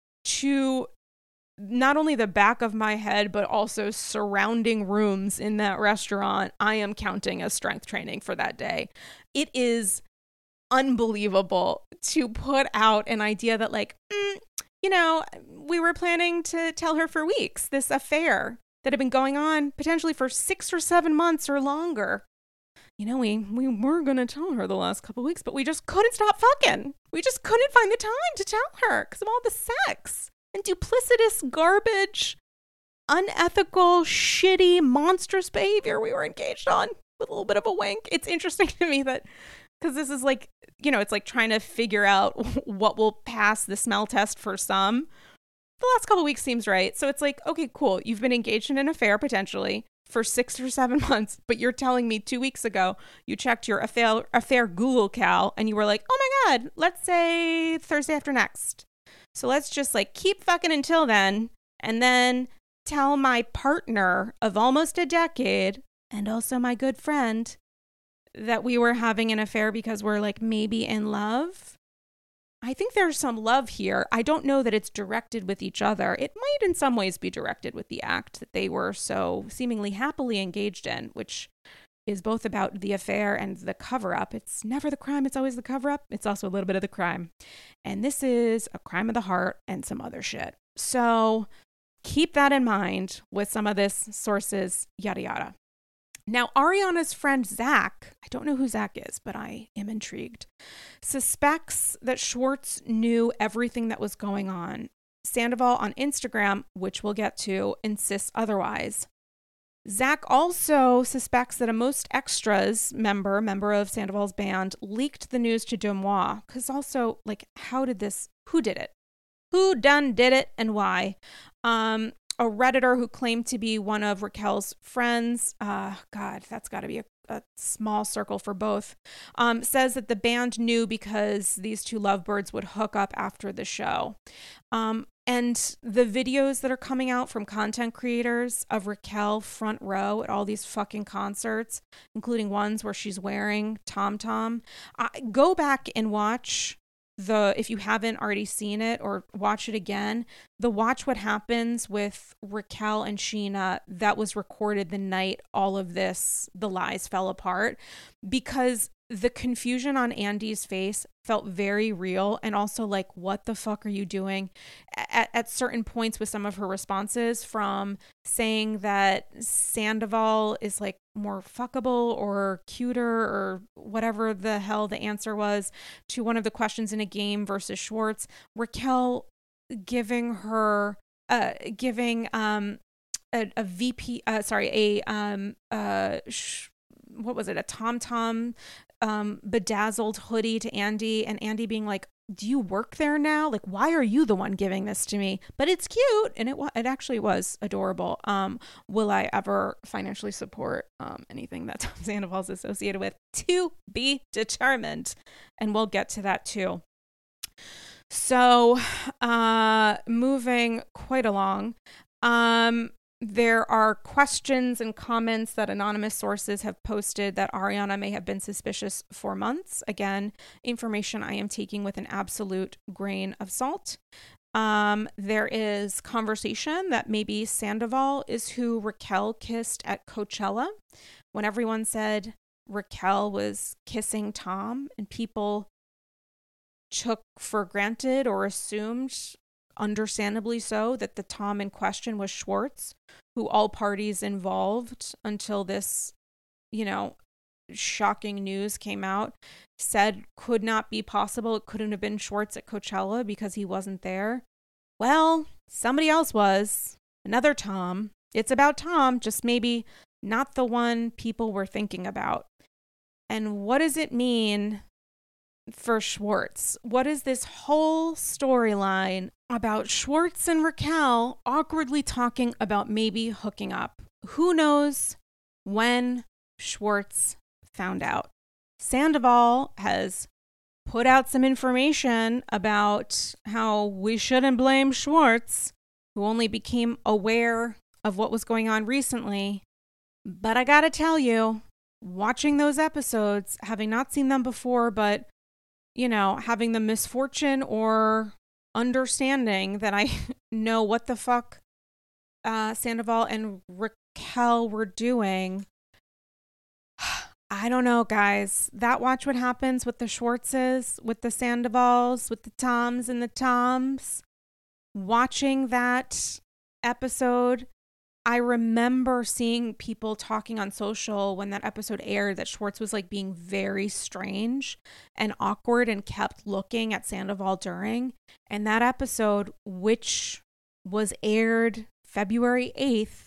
to not only the back of my head, but also surrounding rooms in that restaurant, I am counting as strength training for that day. It is unbelievable to put out an idea that like, mm, you know, we were planning to tell her for weeks, this affair that had been going on potentially for six or seven months or longer. You know, we, we were going to tell her the last couple of weeks, but we just couldn't stop fucking. We just couldn't find the time to tell her because of all the sex and duplicitous garbage, unethical, shitty, monstrous behavior we were engaged on with a little bit of a wink. It's interesting to me that, because this is like, you know, it's like trying to figure out what will pass the smell test for some. The last couple of weeks seems right. So it's like, okay, cool. You've been engaged in an affair potentially for six or seven months, but you're telling me two weeks ago you checked your affair, affair Google Cal and you were like, oh my God, let's say Thursday after next. So let's just like keep fucking until then and then tell my partner of almost a decade and also my good friend that we were having an affair because we're like maybe in love. I think there's some love here. I don't know that it's directed with each other. It might in some ways be directed with the act that they were so seemingly happily engaged in, which is both about the affair and the cover-up. It's never the crime, it's always the cover-up. It's also a little bit of the crime. And this is a crime of the heart and some other shit. So keep that in mind with some of this sources, yada, yada. Now, Ariana's friend Zach, I don't know who Zach is, but I am intrigued, suspects that Schwartz knew everything that was going on. Sandoval on Instagram, which we'll get to, insists otherwise. Zach also suspects that a Most Extras member, member of Sandoval's band, leaked the news to Deuxmoi. Because also, like, how did this, who did it? Who done did it and why? Um, a Redditor who claimed to be one of Raquel's friends, uh, God, that's got to be a, a small circle for both, um, says that the band knew because these two lovebirds would hook up after the show. Um, and the videos that are coming out from content creators of Raquel front row at all these fucking concerts, including ones where she's wearing Tom Tom, uh, go back and watch the, if you haven't already seen it, or watch it again, the Watch What Happens with Raquel and Scheana that was recorded the night all of this, the lies fell apart, because the confusion on Andy's face felt very real, and also like, what the fuck are you doing at, at certain points with some of her responses, from saying that Sandoval is like more fuckable or cuter or whatever the hell the answer was to one of the questions in a game versus Schwartz. Raquel giving her uh giving um a, a V P uh sorry a um uh sh- what was it a Tom Tom um bedazzled hoodie to Andy, and Andy being like, do you work there now? Like, why are you the one giving this to me? But it's cute, and it it actually was adorable. Um, will I ever financially support um anything that Tom Sandoval's associated with? To be determined, and we'll get to that too. So, uh, moving quite along, um, there are questions and comments that anonymous sources have posted that Ariana may have been suspicious for months. Again, information I am taking with an absolute grain of salt. Um, there is conversation that maybe Sandoval is who Raquel kissed at Coachella, when everyone said Raquel was kissing Tom, and people took for granted or assumed, understandably so, that the Tom in question was Schwartz, who all parties involved until this, you know, shocking news came out, said could not be possible. It couldn't have been Schwartz at Coachella because he wasn't there. Well, somebody else was. Another Tom. It's about Tom, just maybe not the one people were thinking about. And what does it mean for Schwartz? What is this whole storyline about Schwartz and Raquel awkwardly talking about maybe hooking up? Who knows when Schwartz found out? Sandoval has put out some information about how we shouldn't blame Schwartz, who only became aware of what was going on recently. But I gotta tell you, watching those episodes, having not seen them before, but you know, having the misfortune or understanding that I know what the fuck uh, Sandoval and Raquel were doing. I don't know, guys. That Watch What Happens with the Schwartzes, with the Sandovals, with the Toms and the Toms. Watching that episode, I remember seeing people talking on social when that episode aired that Schwartz was like being very strange and awkward and kept looking at Sandoval during. And that episode, which was aired February eighth,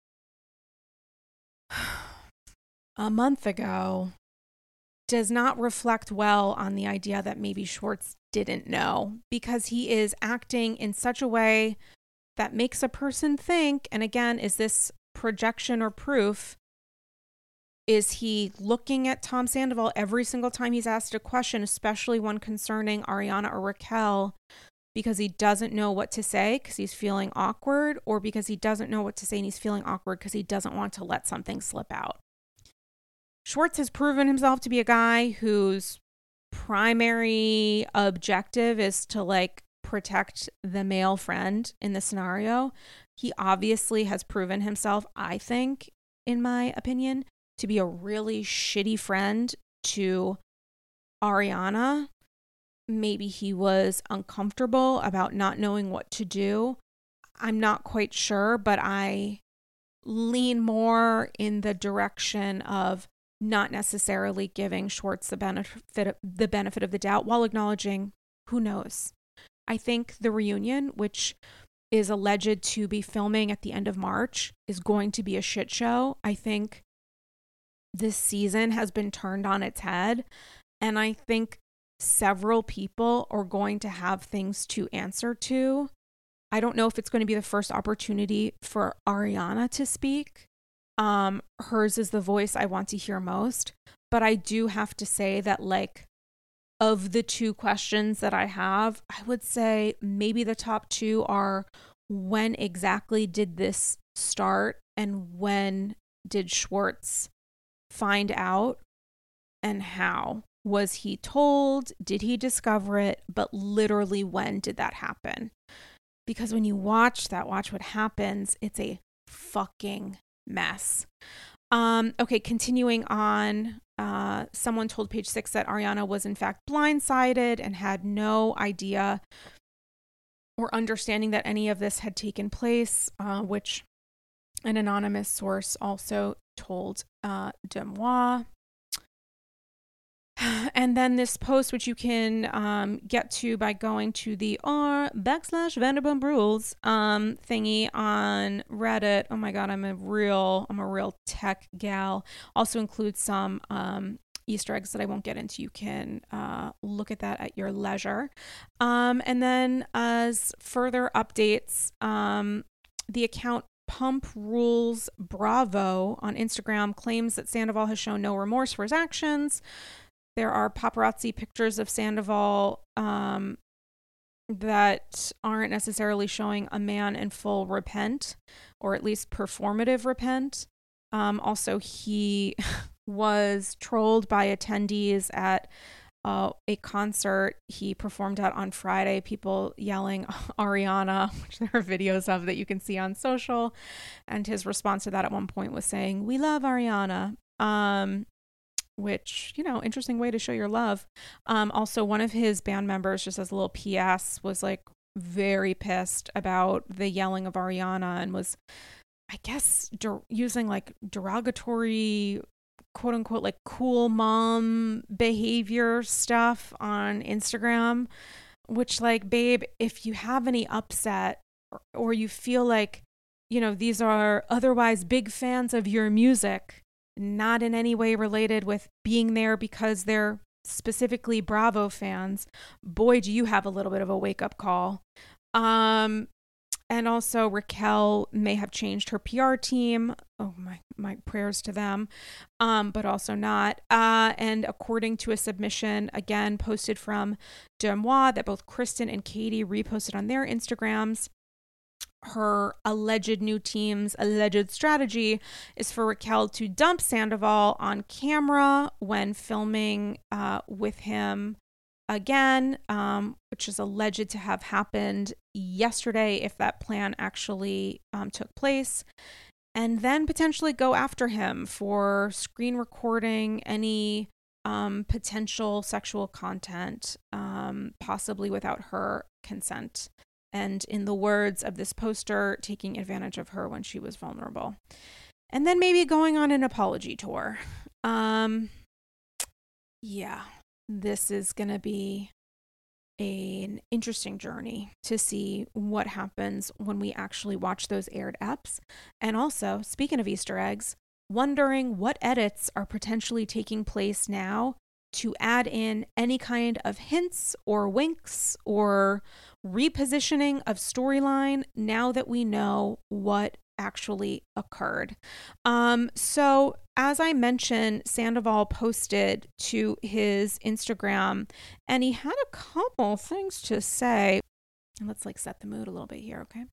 a month ago, does not reflect well on the idea that maybe Schwartz didn't know, because he is acting in such a way that makes a person think, and again, is this projection or proof? Is he looking at Tom Sandoval every single time he's asked a question, especially one concerning Ariana or Raquel, because he doesn't know what to say because he's feeling awkward, or because he doesn't know what to say and he's feeling awkward because he doesn't want to let something slip out? Schwartz has proven himself to be a guy whose primary objective is to like protect the male friend in the scenario. He obviously has proven himself, I think, in my opinion, to be a really shitty friend to Ariana. Maybe he was uncomfortable about not knowing what to do. I'm not quite sure, but I lean more in the direction of not necessarily giving Schwartz the benefit the benefit of the doubt while acknowledging who knows. I think the reunion, which is alleged to be filming at the end of March, is going to be a shit show. I think this season has been turned on its head, and I think several people are going to have things to answer to. I don't know if it's going to be the first opportunity for Ariana to speak. Um, hers is the voice I want to hear most, but I do have to say that, like, of the two questions that I have, I would say maybe the top two are, when exactly did this start and when did Schwartz find out, and how? Was he told? Did he discover it? But literally, when did that happen? Because when you watch that, watch what happens, it's a fucking mess. Um, okay, continuing on, uh, someone told Page Six that Ariana was in fact blindsided and had no idea or understanding that any of this had taken place, uh, which an anonymous source also told uh, Demois. And then this post, which you can um, get to by going to the r backslash Vanderpump Rules um, thingy on Reddit. Oh my God, I'm a real, I'm a real tech gal. Also includes some um, Easter eggs that I won't get into. You can uh, look at that at your leisure. Um, and then as further updates, um, the account Pump Rules Bravo on Instagram claims that Sandoval has shown no remorse for his actions. There are paparazzi pictures of Sandoval um, that aren't necessarily showing a man in full repent, or at least performative repent. Um, also, he was trolled by attendees at uh, a concert he performed at on Friday. People yelling Ariana, which there are videos of that you can see on social. And his response to that at one point was saying, "We love Ariana." Um, which, you know, interesting way to show your love. Um, also, one of his band members, just as a little P S, was like very pissed about the yelling of Ariana and was, I guess, der- using like derogatory, quote unquote, like cool mom behavior stuff on Instagram, which, like, babe, if you have any upset or, or you feel like, you know, these are otherwise big fans of your music, not in any way related with being there because they're specifically Bravo fans, boy, do you have a little bit of a wake-up call. Um, and also Raquel may have changed her P R team. Oh, my, my prayers to them, um, but also not. Uh, and according to a submission, again, posted from Demois that both Kristen and Katie reposted on their Instagrams, her alleged new team's alleged strategy is for Raquel to dump Sandoval on camera when filming uh, with him again, um, which is alleged to have happened yesterday if that plan actually um, took place, and then potentially go after him for screen recording any um, potential sexual content, um, possibly without her consent. And in the words of this poster, taking advantage of her when she was vulnerable. And then maybe going on an apology tour. Um, yeah, this is going to be a, an interesting journey to see what happens when we actually watch those aired eps. And also, speaking of Easter eggs, wondering what edits are potentially taking place now to add in any kind of hints or winks or repositioning of storyline now that we know what actually occurred. Um, so as I mentioned, Sandoval posted to his Instagram and he had a couple things to say. And let's like set the mood a little bit here, okay?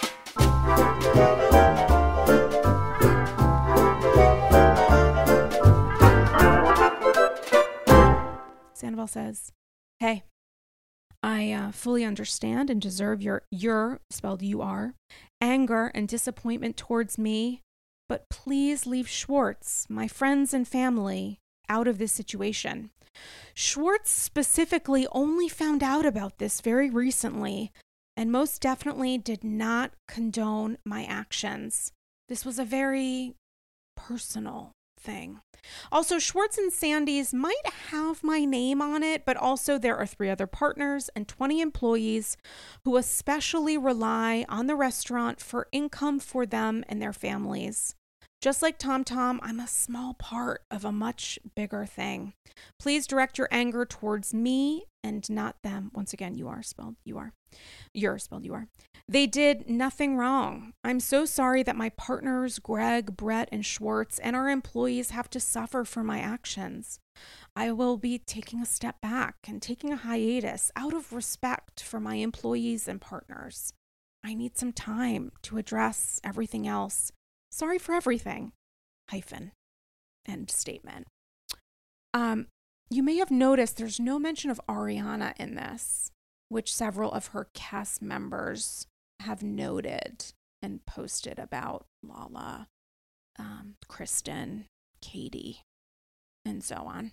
Sandoval says, "Hey, I uh, fully understand and deserve your, your, spelled U R, anger and disappointment towards me, but please leave Schwartz, my friends and family, out of this situation. Schwartz specifically only found out about this very recently, and most definitely did not condone my actions. This was a very personal thing. Also, Schwartz and Sandy's might have my name on it, but also there are three other partners and twenty employees who especially rely on the restaurant for income for them and their families. Just like Tom Tom, I'm a small part of a much bigger thing. Please direct your anger towards me and not them. Once again, you are spelled you are. You're spelled you are. They did nothing wrong. I'm so sorry that my partners, Greg, Brett, and Schwartz, and our employees have to suffer for my actions. I will be taking a step back and taking a hiatus out of respect for my employees and partners. I need some time to address everything else. Sorry for everything. Hyphen. End statement. Um, you may have noticed there's no mention of Ariana in this, which several of her cast members have noted and posted about Lala, um, Kristen, Katie, and so on.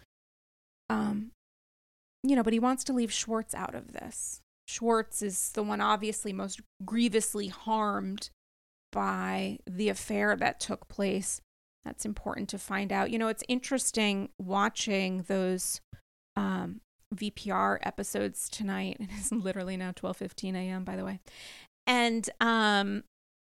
Um, you know, but he wants to leave Schwartz out of this. Schwartz is the one obviously most grievously harmed by the affair that took place. That's important to find out. You know, it's interesting watching those um, V P R episodes tonight. It is literally now twelve fifteen a.m., by the way. And um,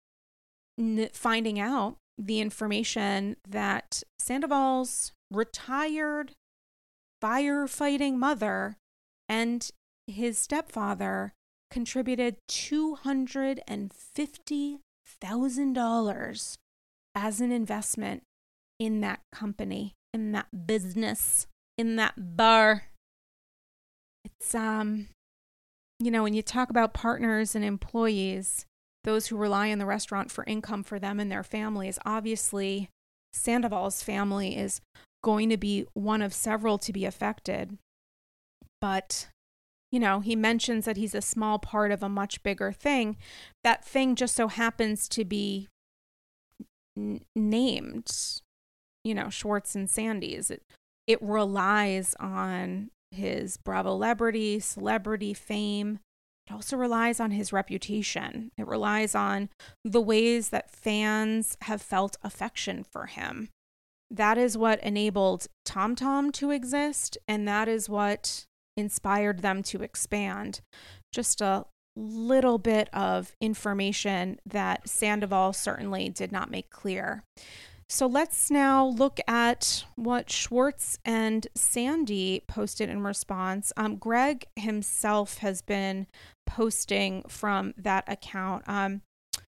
n- finding out the information that Sandoval's retired firefighting mother and his stepfather contributed two hundred fifty thousand dollars as an investment in that company, in that business, in that bar. It's, um, you know, when you talk about partners and employees, those who rely on the restaurant for income for them and their families, obviously Sandoval's family is going to be one of several to be affected. But you know, he mentions that he's a small part of a much bigger thing. That thing just so happens to be n- named, you know, Schwartz and Sandy's. It, it relies on his Bravo-lebrity, celebrity fame. It also relies on his reputation. It relies on the ways that fans have felt affection for him. That is what enabled Tom Tom to exist, and that is what inspired them to expand. Just a little bit of information that Sandoval certainly did not make clear. So let's now look at what Schwartz and Sandy posted in response. Um, Greg himself has been posting from that account. Um,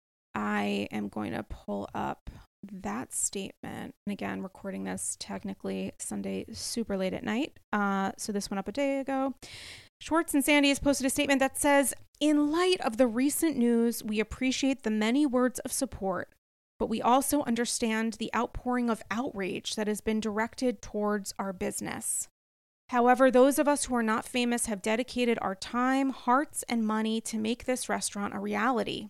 I am going to pull up that statement. And again, recording this technically Sunday super late at night. Uh, so this went up a day ago. Schwartz and Sandy has posted a statement that says, in light of the recent news, we appreciate the many words of support, but we also understand the outpouring of outrage that has been directed towards our business. However, those of us who are not famous have dedicated our time, hearts, and money to make this restaurant a reality.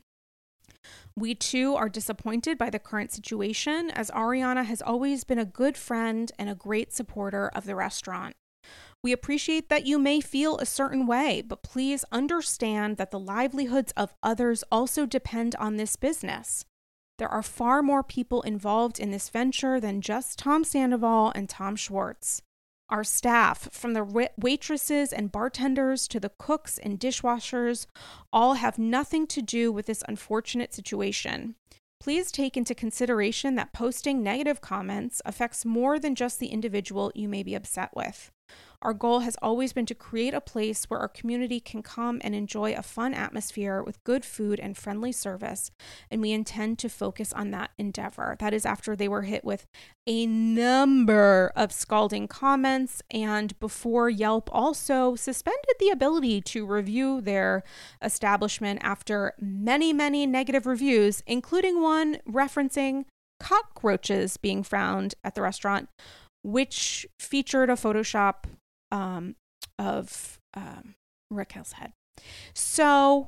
We too are disappointed by the current situation, as Ariana has always been a good friend and a great supporter of the restaurant. We appreciate that you may feel a certain way, but please understand that the livelihoods of others also depend on this business. There are far more people involved in this venture than just Tom Sandoval and Tom Schwartz. Our staff, from the waitresses and bartenders to the cooks and dishwashers, all have nothing to do with this unfortunate situation. Please take into consideration that posting negative comments affects more than just the individual you may be upset with. Our goal has always been to create a place where our community can come and enjoy a fun atmosphere with good food and friendly service, and we intend to focus on that endeavor. That is after they were hit with a number of scalding comments, and before Yelp also suspended the ability to review their establishment after many, many negative reviews, including one referencing cockroaches being found at the restaurant, which featured a Photoshop um, of um, Raquel's head. So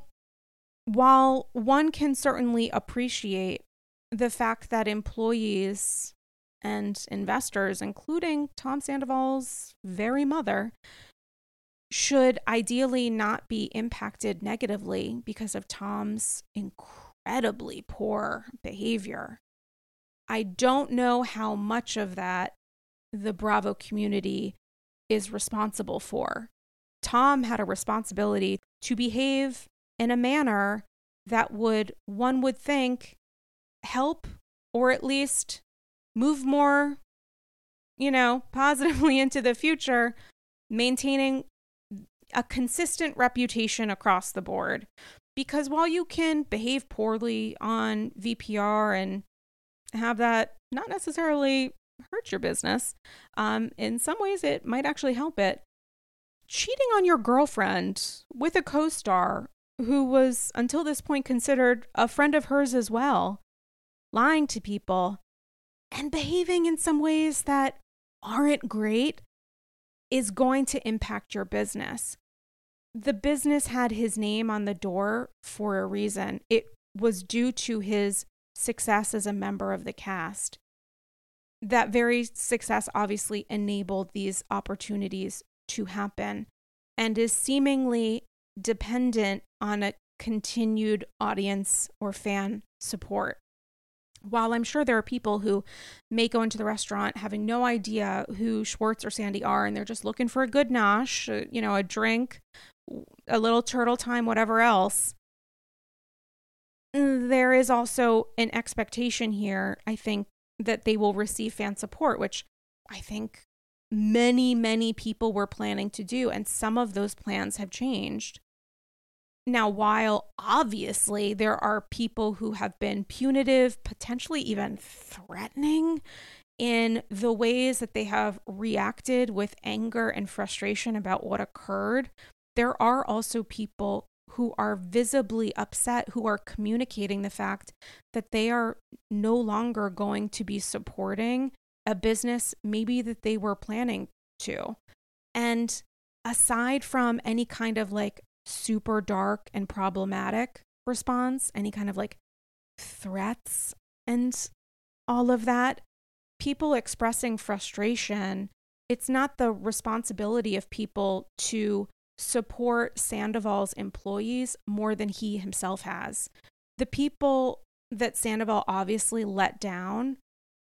while one can certainly appreciate the fact that employees and investors, including Tom Sandoval's very mother, should ideally not be impacted negatively because of Tom's incredibly poor behavior. I don't know how much of that the Bravo community is responsible for. Tom had a responsibility to behave in a manner that would, one would think, help or at least move more, you know, positively into the future, maintaining a consistent reputation across the board. Because while you can behave poorly on V P R and have that not necessarily hurt your business, um, in some ways it might actually help it. Cheating on your girlfriend with a co-star who was until this point considered a friend of hers as well, lying to people, and behaving in some ways that aren't great is going to impact your business. The business had his name on the door for a reason. It was due to his success as a member of the cast. That very success obviously enabled these opportunities to happen and is seemingly dependent on a continued audience or fan support. While I'm sure there are people who may go into the restaurant having no idea who Schwartz or Sandy are, and they're just looking for a good nosh, you know, a drink, a little turtle time, whatever else, there is also an expectation here, I think, that they will receive fan support, which I think many, many people were planning to do, and some of those plans have changed. Now, while obviously there are people who have been punitive, potentially even threatening in the ways that they have reacted with anger and frustration about what occurred, there are also people who are visibly upset, who are communicating the fact that they are no longer going to be supporting a business maybe that they were planning to. And aside from any kind of like super dark and problematic response, any kind of like threats and all of that, people expressing frustration, it's not the responsibility of people to support Sandoval's employees more than he himself has. The people that Sandoval obviously let down,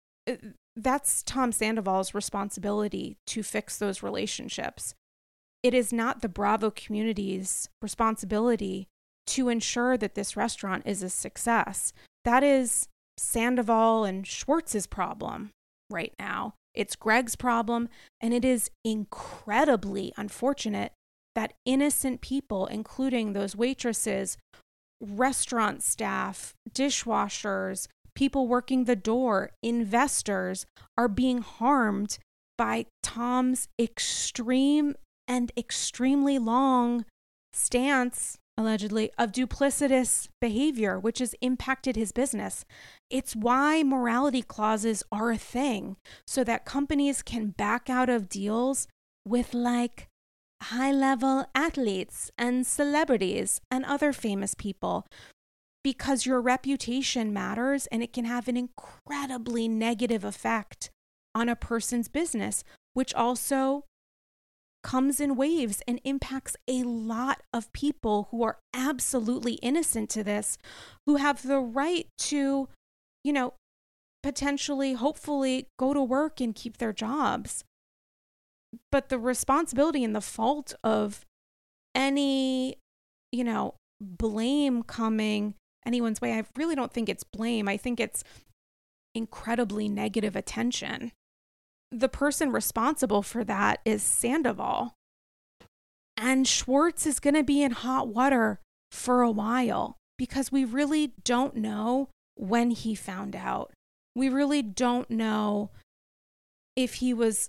that's Tom Sandoval's responsibility to fix those relationships. It is not the Bravo community's responsibility to ensure that this restaurant is a success. That is Sandoval and Schwartz's problem right now. It's Greg's problem, and it is incredibly unfortunate that innocent people, including those waitresses, restaurant staff, dishwashers, people working the door, investors, are being harmed by Tom's extreme and extremely long stance, allegedly, of duplicitous behavior, which has impacted his business. It's why morality clauses are a thing, so that companies can back out of deals with like high-level athletes and celebrities and other famous people, because your reputation matters and it can have an incredibly negative effect on a person's business, which also comes in waves and impacts a lot of people who are absolutely innocent to this, who have the right to, you know, potentially, hopefully go to work and keep their jobs. But the responsibility and the fault of any, you know, blame coming anyone's way, I really don't think it's blame. I think it's incredibly negative attention. The person responsible for that is Sandoval. And Schwartz is going to be in hot water for a while because we really don't know when he found out. We really don't know if he was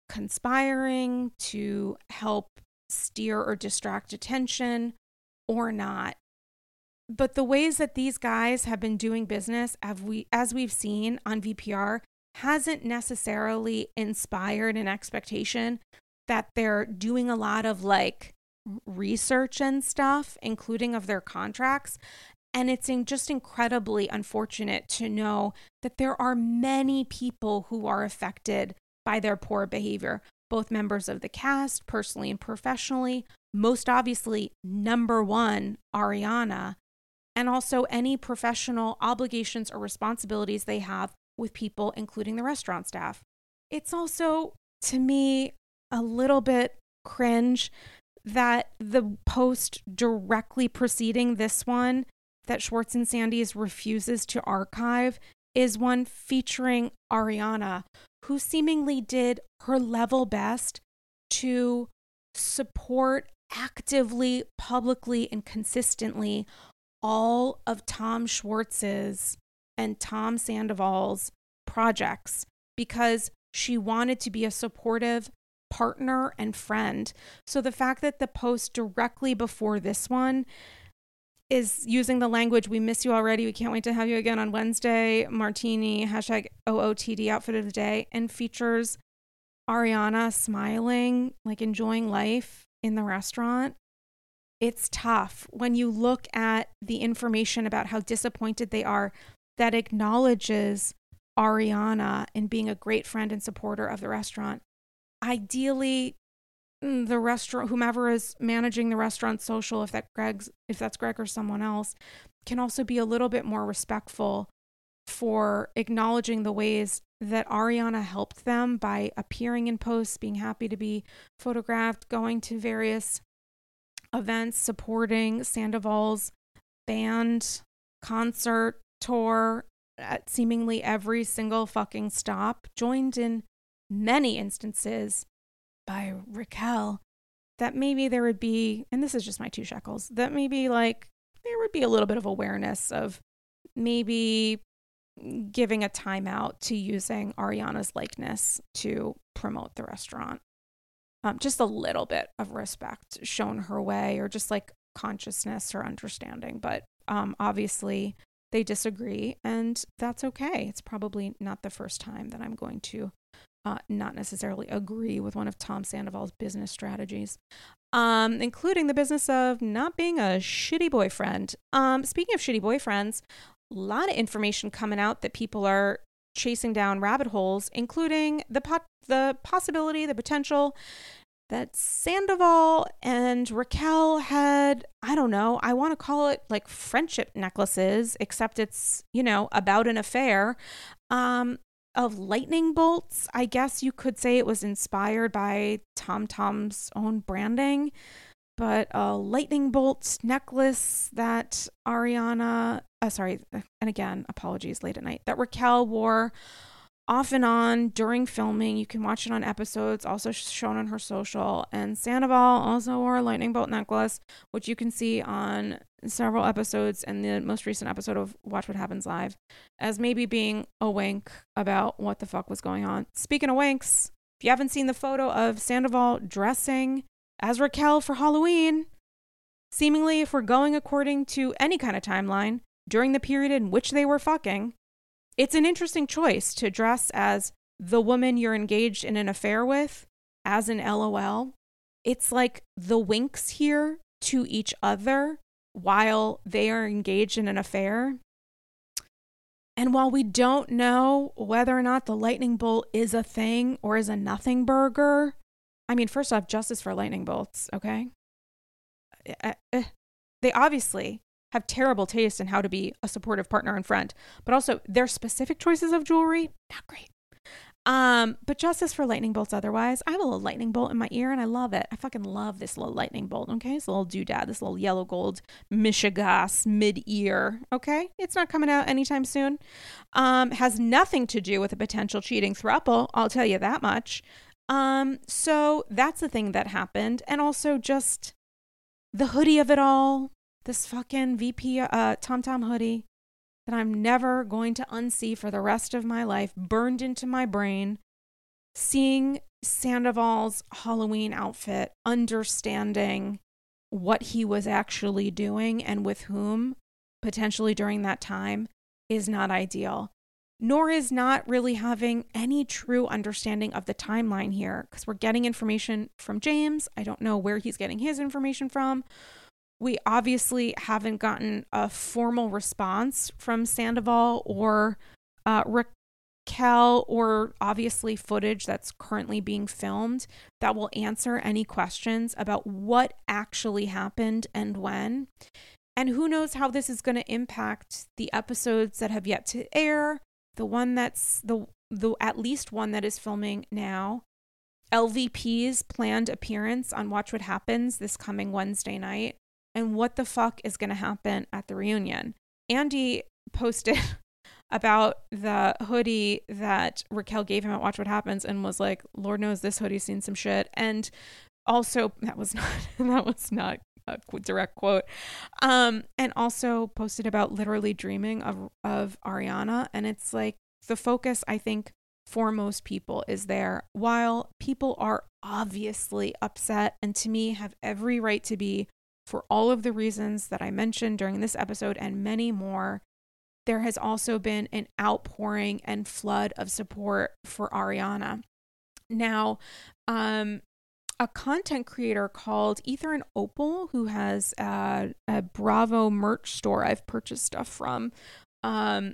conspiring to help steer or distract attention or not. But the ways that these guys have been doing business, as, we, as we've seen on V P R, hasn't necessarily inspired an expectation that they're doing a lot of like research and stuff, including of their contracts. And it's in just incredibly unfortunate to know that there are many people who are affected by their poor behavior. both members of the cast, personally and professionally, most obviously, number one, Ariana, and also any professional obligations or responsibilities they have with people, including the restaurant staff. It's also, to me, a little bit cringe that the post directly preceding this one that Schwartz and Sandy's refuses to archive is one featuring Ariana, who seemingly did her level best to support actively, publicly, and consistently all of Tom Schwartz's and Tom Sandoval's projects because she wanted to be a supportive partner and friend. So the fact that the post directly before this one is using the language, "We miss you already, we can't wait to have you again on Wednesday, martini, hashtag O O T D outfit of the day," and features Ariana smiling, like enjoying life in the restaurant. It's tough when you look at the information about how disappointed they are that acknowledges Ariana and being a great friend and supporter of the restaurant. Ideally, the restaurant, whomever is managing the restaurant social, if that Greg's, if that's Greg or someone else, can also be a little bit more respectful for acknowledging the ways that Ariana helped them by appearing in posts, being happy to be photographed, going to various events, supporting Sandoval's band, concert, tour at seemingly every single fucking stop, joined in many instances by Raquel, that maybe there would be, and this is just my two shekels, that maybe like there would be a little bit of awareness of maybe giving a timeout to using Ariana's likeness to promote the restaurant. Um, just a little bit of respect shown her way, or just like consciousness or understanding. But um, obviously they disagree, and that's okay. It's probably not the first time that I'm going to uh, not necessarily agree with one of Tom Sandoval's business strategies, um, including the business of not being a shitty boyfriend. Um, speaking of shitty boyfriends, a lot of information coming out that people are chasing down rabbit holes, including the pot- the possibility, the potential that Sandoval and Raquel had, I don't know, I want to call it like friendship necklaces, except it's, you know, about an affair, um, of lightning bolts. I guess you could say it was inspired by Tom Tom's own branding, but a lightning bolt necklace that Ariana, uh, sorry, and again, apologies, late at night, that Raquel wore off and on during filming. You can watch it on episodes, also shown on her social. And Sandoval also wore a lightning bolt necklace, which you can see on several episodes and the most recent episode of Watch What Happens Live, as maybe being a wink about what the fuck was going on. Speaking of winks, if you haven't seen the photo of Sandoval dressing as Raquel for Halloween, seemingly, if we're going according to any kind of timeline, during the period in which they were fucking, it's an interesting choice to dress as the woman you're engaged in an affair with as an LOL. It's like the winks here to each other while they are engaged in an affair. And while we don't know whether or not the lightning bolt is a thing or is a nothing burger, I mean, first off, justice for lightning bolts, okay? Uh, uh, they obviously have terrible taste in how to be a supportive partner and friend, but also their specific choices of jewelry, not great. Um, but justice for lightning bolts otherwise. I have a little lightning bolt in my ear and I love it. I fucking love this little lightning bolt, okay? This little doodad, this little yellow gold Michigas mid-ear, okay? It's not coming out anytime soon. Um, has nothing to do with a potential cheating throuple, I'll tell you that much. Um, so that's the thing that happened. And also just the hoodie of it all. This fucking V P uh, Tom Tom hoodie that I'm never going to unsee for the rest of my life, burned into my brain. Seeing Sandoval's Halloween outfit, understanding what he was actually doing and with whom potentially during that time is not ideal. Nor is not really having any true understanding of the timeline here, because we're getting information from James. I don't know where he's getting his information from. We obviously haven't gotten a formal response from Sandoval or uh, Raquel, or obviously footage that's currently being filmed that will answer any questions about what actually happened and when. And who knows how this is going to impact the episodes that have yet to air, the one that's the the at least one that is filming now, L V P's planned appearance on Watch What Happens this coming Wednesday night, and what the fuck is going to happen at the reunion. Andy posted about the hoodie that Raquel gave him at Watch What Happens and was like, Lord knows this hoodie's seen some shit. And also, that was not that was not a direct quote. Um, and also posted about literally dreaming of of Ariana. And it's like, the focus, I think, for most people is there. While people are obviously upset, and to me have every right to be, for all of the reasons that I mentioned during this episode and many more, there has also been an outpouring and flood of support for Ariana. Now, um, a content creator called Ether and Opal, who has a, a Bravo merch store I've purchased stuff from, um,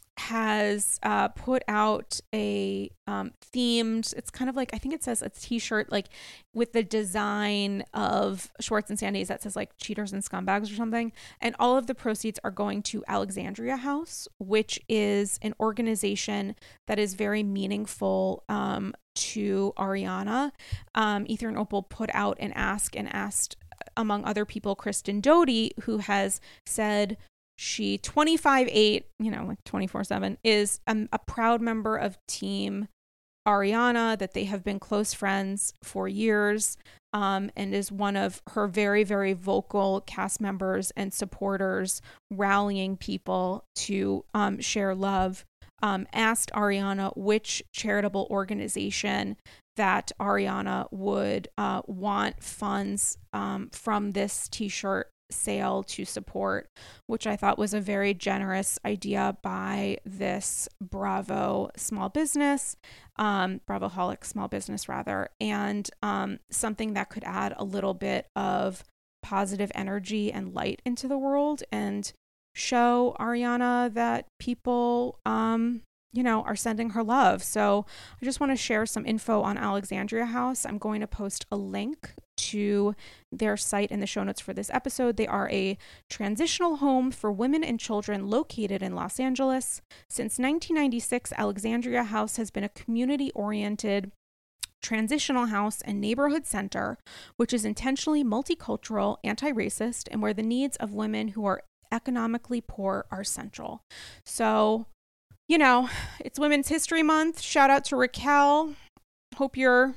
has uh, put out a um, themed, it's kind of like, I think it says a t-shirt like with the design of Schwartz and Sandy's that says like cheaters and scumbags or something. And all of the proceeds are going to Alexandria House, which is an organization that is very meaningful um, to Ariana. Um, Ether and Opal put out an ask and asked, among other people, Kristen Doty, who has said she twenty-five eight, you know, like twenty-four seven, is um, a proud member of Team Ariana, that they have been close friends for years, um, and is one of her very, very vocal cast members and supporters, rallying people to um, share love. Um, asked Ariana which charitable organization that Ariana would uh, want funds um, from this t-shirt sale to support, which I thought was a very generous idea by this Bravo small business, um, Bravoholic small business rather, and um, something that could add a little bit of positive energy and light into the world and show Ariana that people, um, you know, are sending her love. So I just want to share some info on Alexandria House. I'm going to post a link to their site in the show notes for this episode. They are a transitional home for women and children located in Los Angeles. Since nineteen ninety-six, Alexandria House has been a community-oriented transitional house and neighborhood center, which is intentionally multicultural, anti-racist, and where the needs of women who are economically poor are central. So, you know, it's Women's History Month. Shout out to Raquel. Hope you're,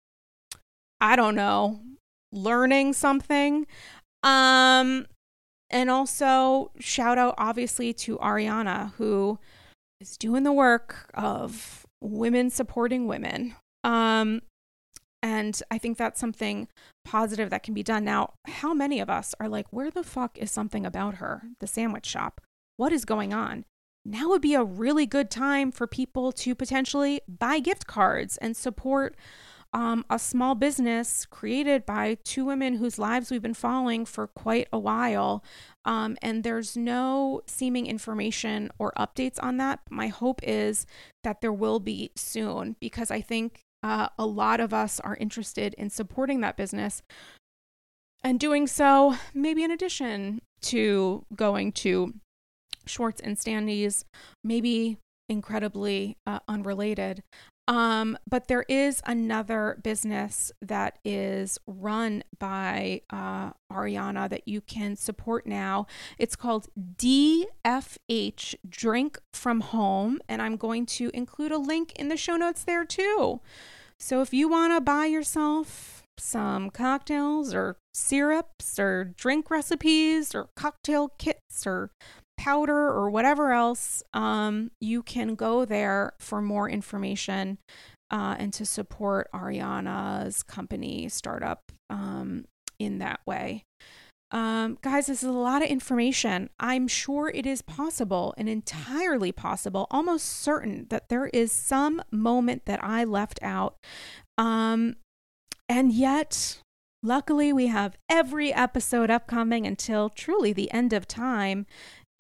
I don't know, learning something. Um, and also shout out obviously to Ariana, who is doing the work of women supporting women. Um, and I think that's something positive that can be done. Now, how many of us are like, where the fuck is something about her, the sandwich shop? What is going on? Now would be a really good time for people to potentially buy gift cards and support um, a small business created by two women whose lives we've been following for quite a while. Um, and there's no seeming information or updates on that. My hope is that there will be soon, because I think uh, a lot of us are interested in supporting that business and doing so maybe in addition to going to Schwartz and Sandy's, maybe incredibly uh, unrelated. Um, but there is another business that is run by uh, Ariana that you can support now. It's called D F H Drink From Home, and I'm going to include a link in the show notes there too. So if you want to buy yourself some cocktails or syrups or drink recipes or cocktail kits or powder or whatever else, um, you can go there for more information uh, and to support Ariana's company startup um, in that way. Um, guys, this is a lot of information. I'm sure it is possible and entirely possible, almost certain that there is some moment that I left out. Um, and yet, luckily, we have every episode upcoming until truly the end of time.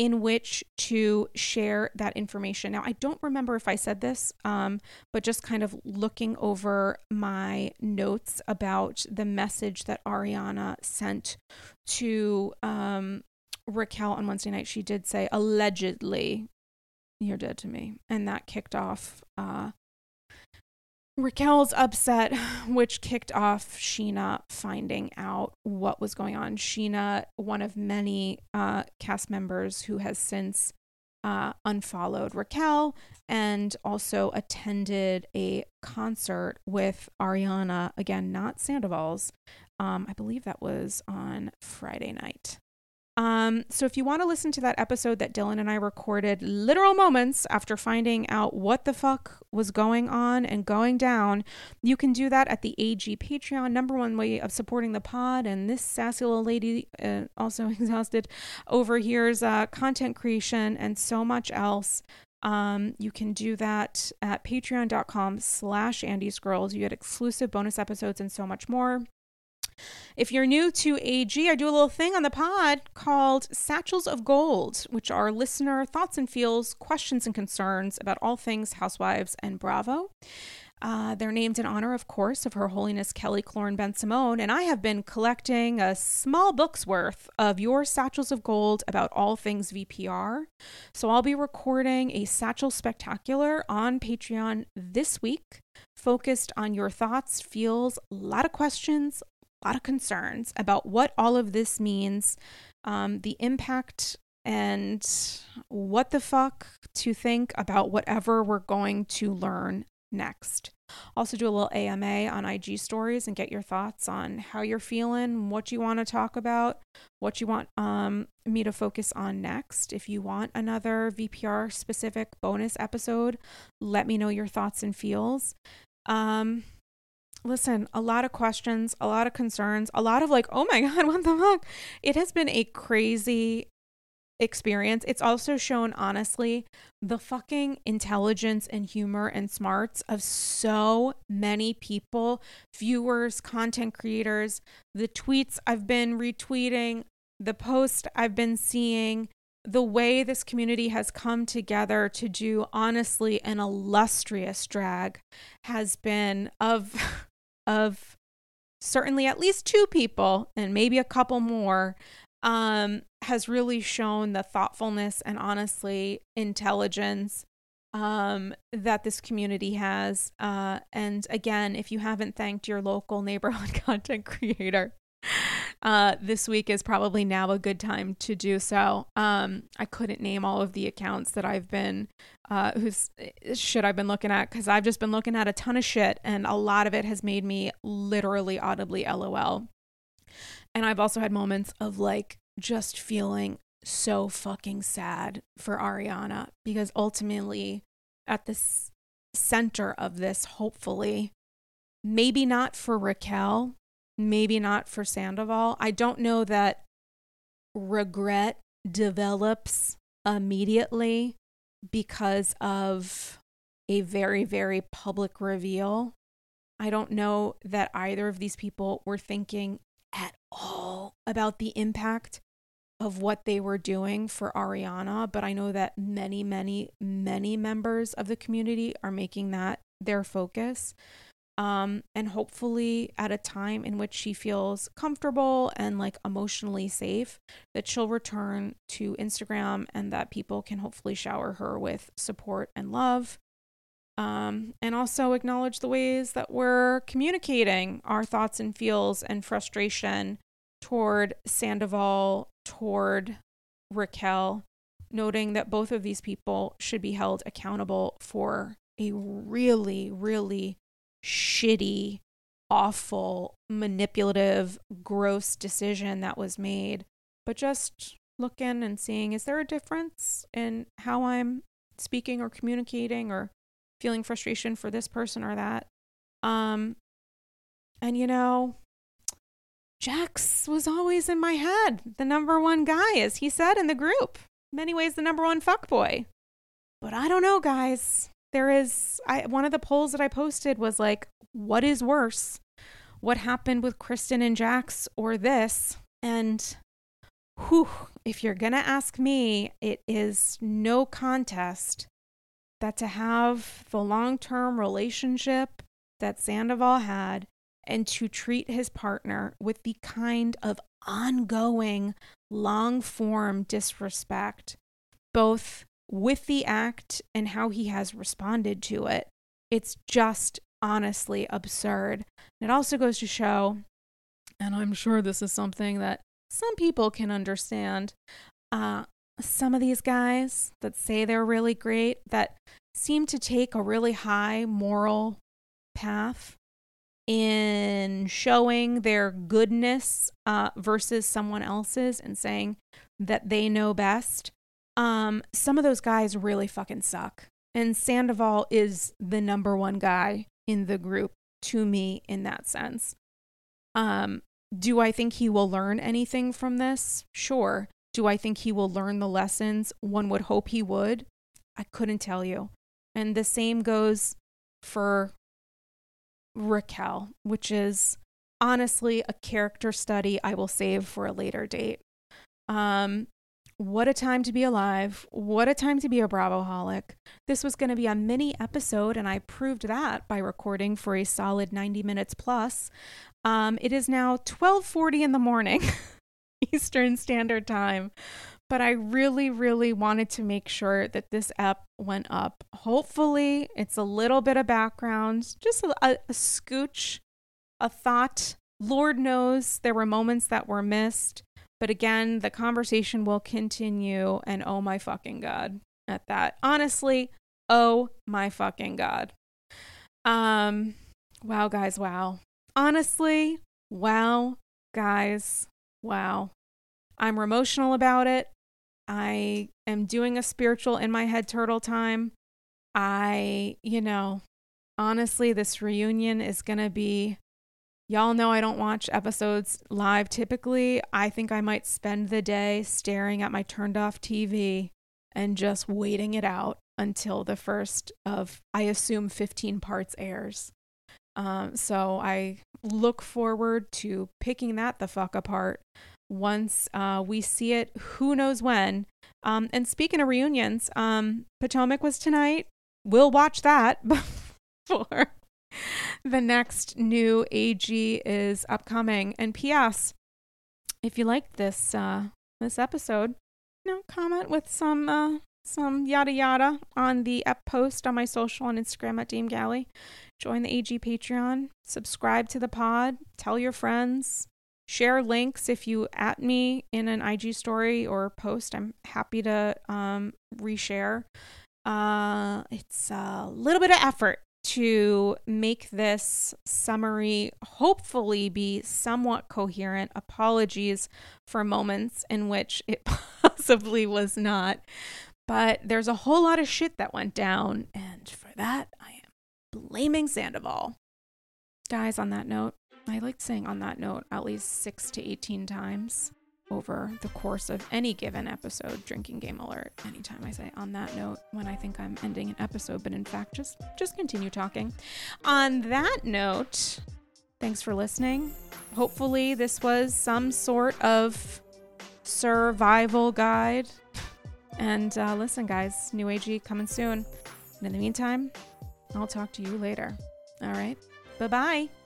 in which to share that information. Now, I don't remember if I said this, um, but just kind of looking over my notes about the message that Ariana sent to um, Raquel on Wednesday night, she did say, allegedly, you're dead to me. And that kicked off uh, Raquel's upset, which kicked off Scheana finding out what was going on. Scheana, one of many uh, cast members who has since uh, unfollowed Raquel and also attended a concert with Ariana, again, not Sandoval's. Um, I believe that was on Friday night. Um, so if you want to listen to that episode that Dylan and I recorded literal moments after finding out what the fuck was going on and going down, you can do that at the A G Patreon, number one way of supporting the pod. And this sassy little lady, uh, also exhausted, overhears uh, content creation and so much else. Um, you can do that at patreon.com slash Andy's Girls. You get exclusive bonus episodes and so much more. If you're new to A G, I do a little thing on the pod called Satchels of Gold, which are listener thoughts and feels, questions and concerns about all things Housewives and Bravo. Uh, they're named in honor, of course, of Her Holiness Kelly Cloran Ben-Simone, and I have been collecting a small book's worth of your Satchels of Gold about all things V P R. So I'll be recording a Satchel Spectacular on Patreon this week, focused on your thoughts, feels, a lot of questions, a lot of concerns about what all of this means, um, the impact, and what the fuck to think about whatever we're going to learn next. Also do a little A M A on I G stories and get your thoughts on how you're feeling, what you want to talk about, what you want um, me to focus on next. If you want another V P R specific bonus episode, let me know your thoughts and feels. Um, Listen, a lot of questions, a lot of concerns, a lot of like, oh my God, what the fuck? It has been a crazy experience. It's also shown, honestly, the fucking intelligence and humor and smarts of so many people, viewers, content creators, the tweets I've been retweeting, the post I've been seeing, the way this community has come together to do, honestly, an illustrious drag has been of... of certainly at least two people and maybe a couple more, um, has really shown the thoughtfulness and honestly intelligence um, that this community has. Uh, and again, if you haven't thanked your local neighborhood content creator, uh, this week is probably now a good time to do so. Um, I couldn't name all of the accounts that I've been, uh, whose shit I've been looking at, because I've just been looking at a ton of shit, and a lot of it has made me literally audibly LOL. And I've also had moments of like just feeling so fucking sad for Ariana, because ultimately at the s- center of this, hopefully, maybe not for Raquel, maybe not for Sandoval. I don't know that regret develops immediately because of a very, very public reveal. I don't know that either of these people were thinking at all about the impact of what they were doing for Ariana, but I know that many, many, many members of the community are making that their focus. Um, and hopefully at a time in which she feels comfortable and like emotionally safe, that she'll return to Instagram and that people can hopefully shower her with support and love. Um, and also acknowledge the ways that we're communicating our thoughts and feels and frustration toward Sandoval, toward Raquel, noting that both of these people should be held accountable for a really, really shitty, awful, manipulative, gross decision that was made. But just looking and seeing, is there a difference in how I'm speaking or communicating or feeling frustration for this person or that? Um, and you know, Jax was always in my head, the number one guy, as he said in the group. In many ways, the number one fuckboy. But I don't know, guys. There is, I, one of the polls that I posted was like, what is worse? What happened with Kristen and Jax or this? And whew, if you're going to ask me, it is no contest that to have the long-term relationship that Sandoval had and to treat his partner with the kind of ongoing, long-form disrespect, both with the act and how he has responded to it, it's just honestly absurd. And it also goes to show, and I'm sure this is something that some people can understand, uh, some of these guys that say they're really great, that seem to take a really high moral path in showing their goodness uh, versus someone else's and saying that they know best. Um, some of those guys really fucking suck. And Sandoval is the number one guy in the group to me in that sense. Um, do I think he will learn anything from this? Sure. Do I think he will learn the lessons one would hope he would? I couldn't tell you. And the same goes for Raquel, which is honestly a character study I will save for a later date. Um, what a time to be alive. What a time to be a Bravoholic. This was going to be a mini episode, and I proved that by recording for a solid ninety minutes plus. Um, it is now twelve forty in the morning, Eastern Standard Time. But I really, really wanted to make sure that this ep went up. Hopefully, it's a little bit of background, just a, a, a scooch, a thought. Lord knows there were moments that were missed. But again, the conversation will continue. And oh my fucking God at that. Honestly, oh my fucking God. Um, wow, guys, wow. Honestly, wow, guys, wow. I'm emotional about it. I am doing a spiritual in my head turtle time. I, you know, honestly, this reunion is going to be, y'all know I don't watch episodes live typically. I think I might spend the day staring at my turned off T V and just waiting it out until the first of, I assume, fifteen parts airs. Um, so I look forward to picking that the fuck apart once uh, we see it, who knows when. Um, and speaking of reunions, um, Potomac was tonight. We'll watch that before the next new A G is upcoming. And P S, if you liked this uh, this episode, you know, comment with some uh, some yada yada on the ep post on my social on Instagram at Dame Galley. Join the A G Patreon. Subscribe to the pod. Tell your friends. Share links if you at me in an I G story or post. I'm happy to um, reshare. Uh, it's a little bit of effort to make this summary hopefully be somewhat coherent. Apologies for moments in which it possibly was not. But there's a whole lot of shit that went down. And for that, I am blaming Sandoval. Guys, on that note, I like saying on that note at least six to eighteen times over the course of any given episode. Drinking game alert anytime I say on that note when I think I'm ending an episode, but in fact just just continue talking. On that note, thanks for listening. Hopefully this was some sort of survival guide. And uh, listen, guys, new A G coming soon. And in the meantime, I'll talk to you later. All right, bye bye.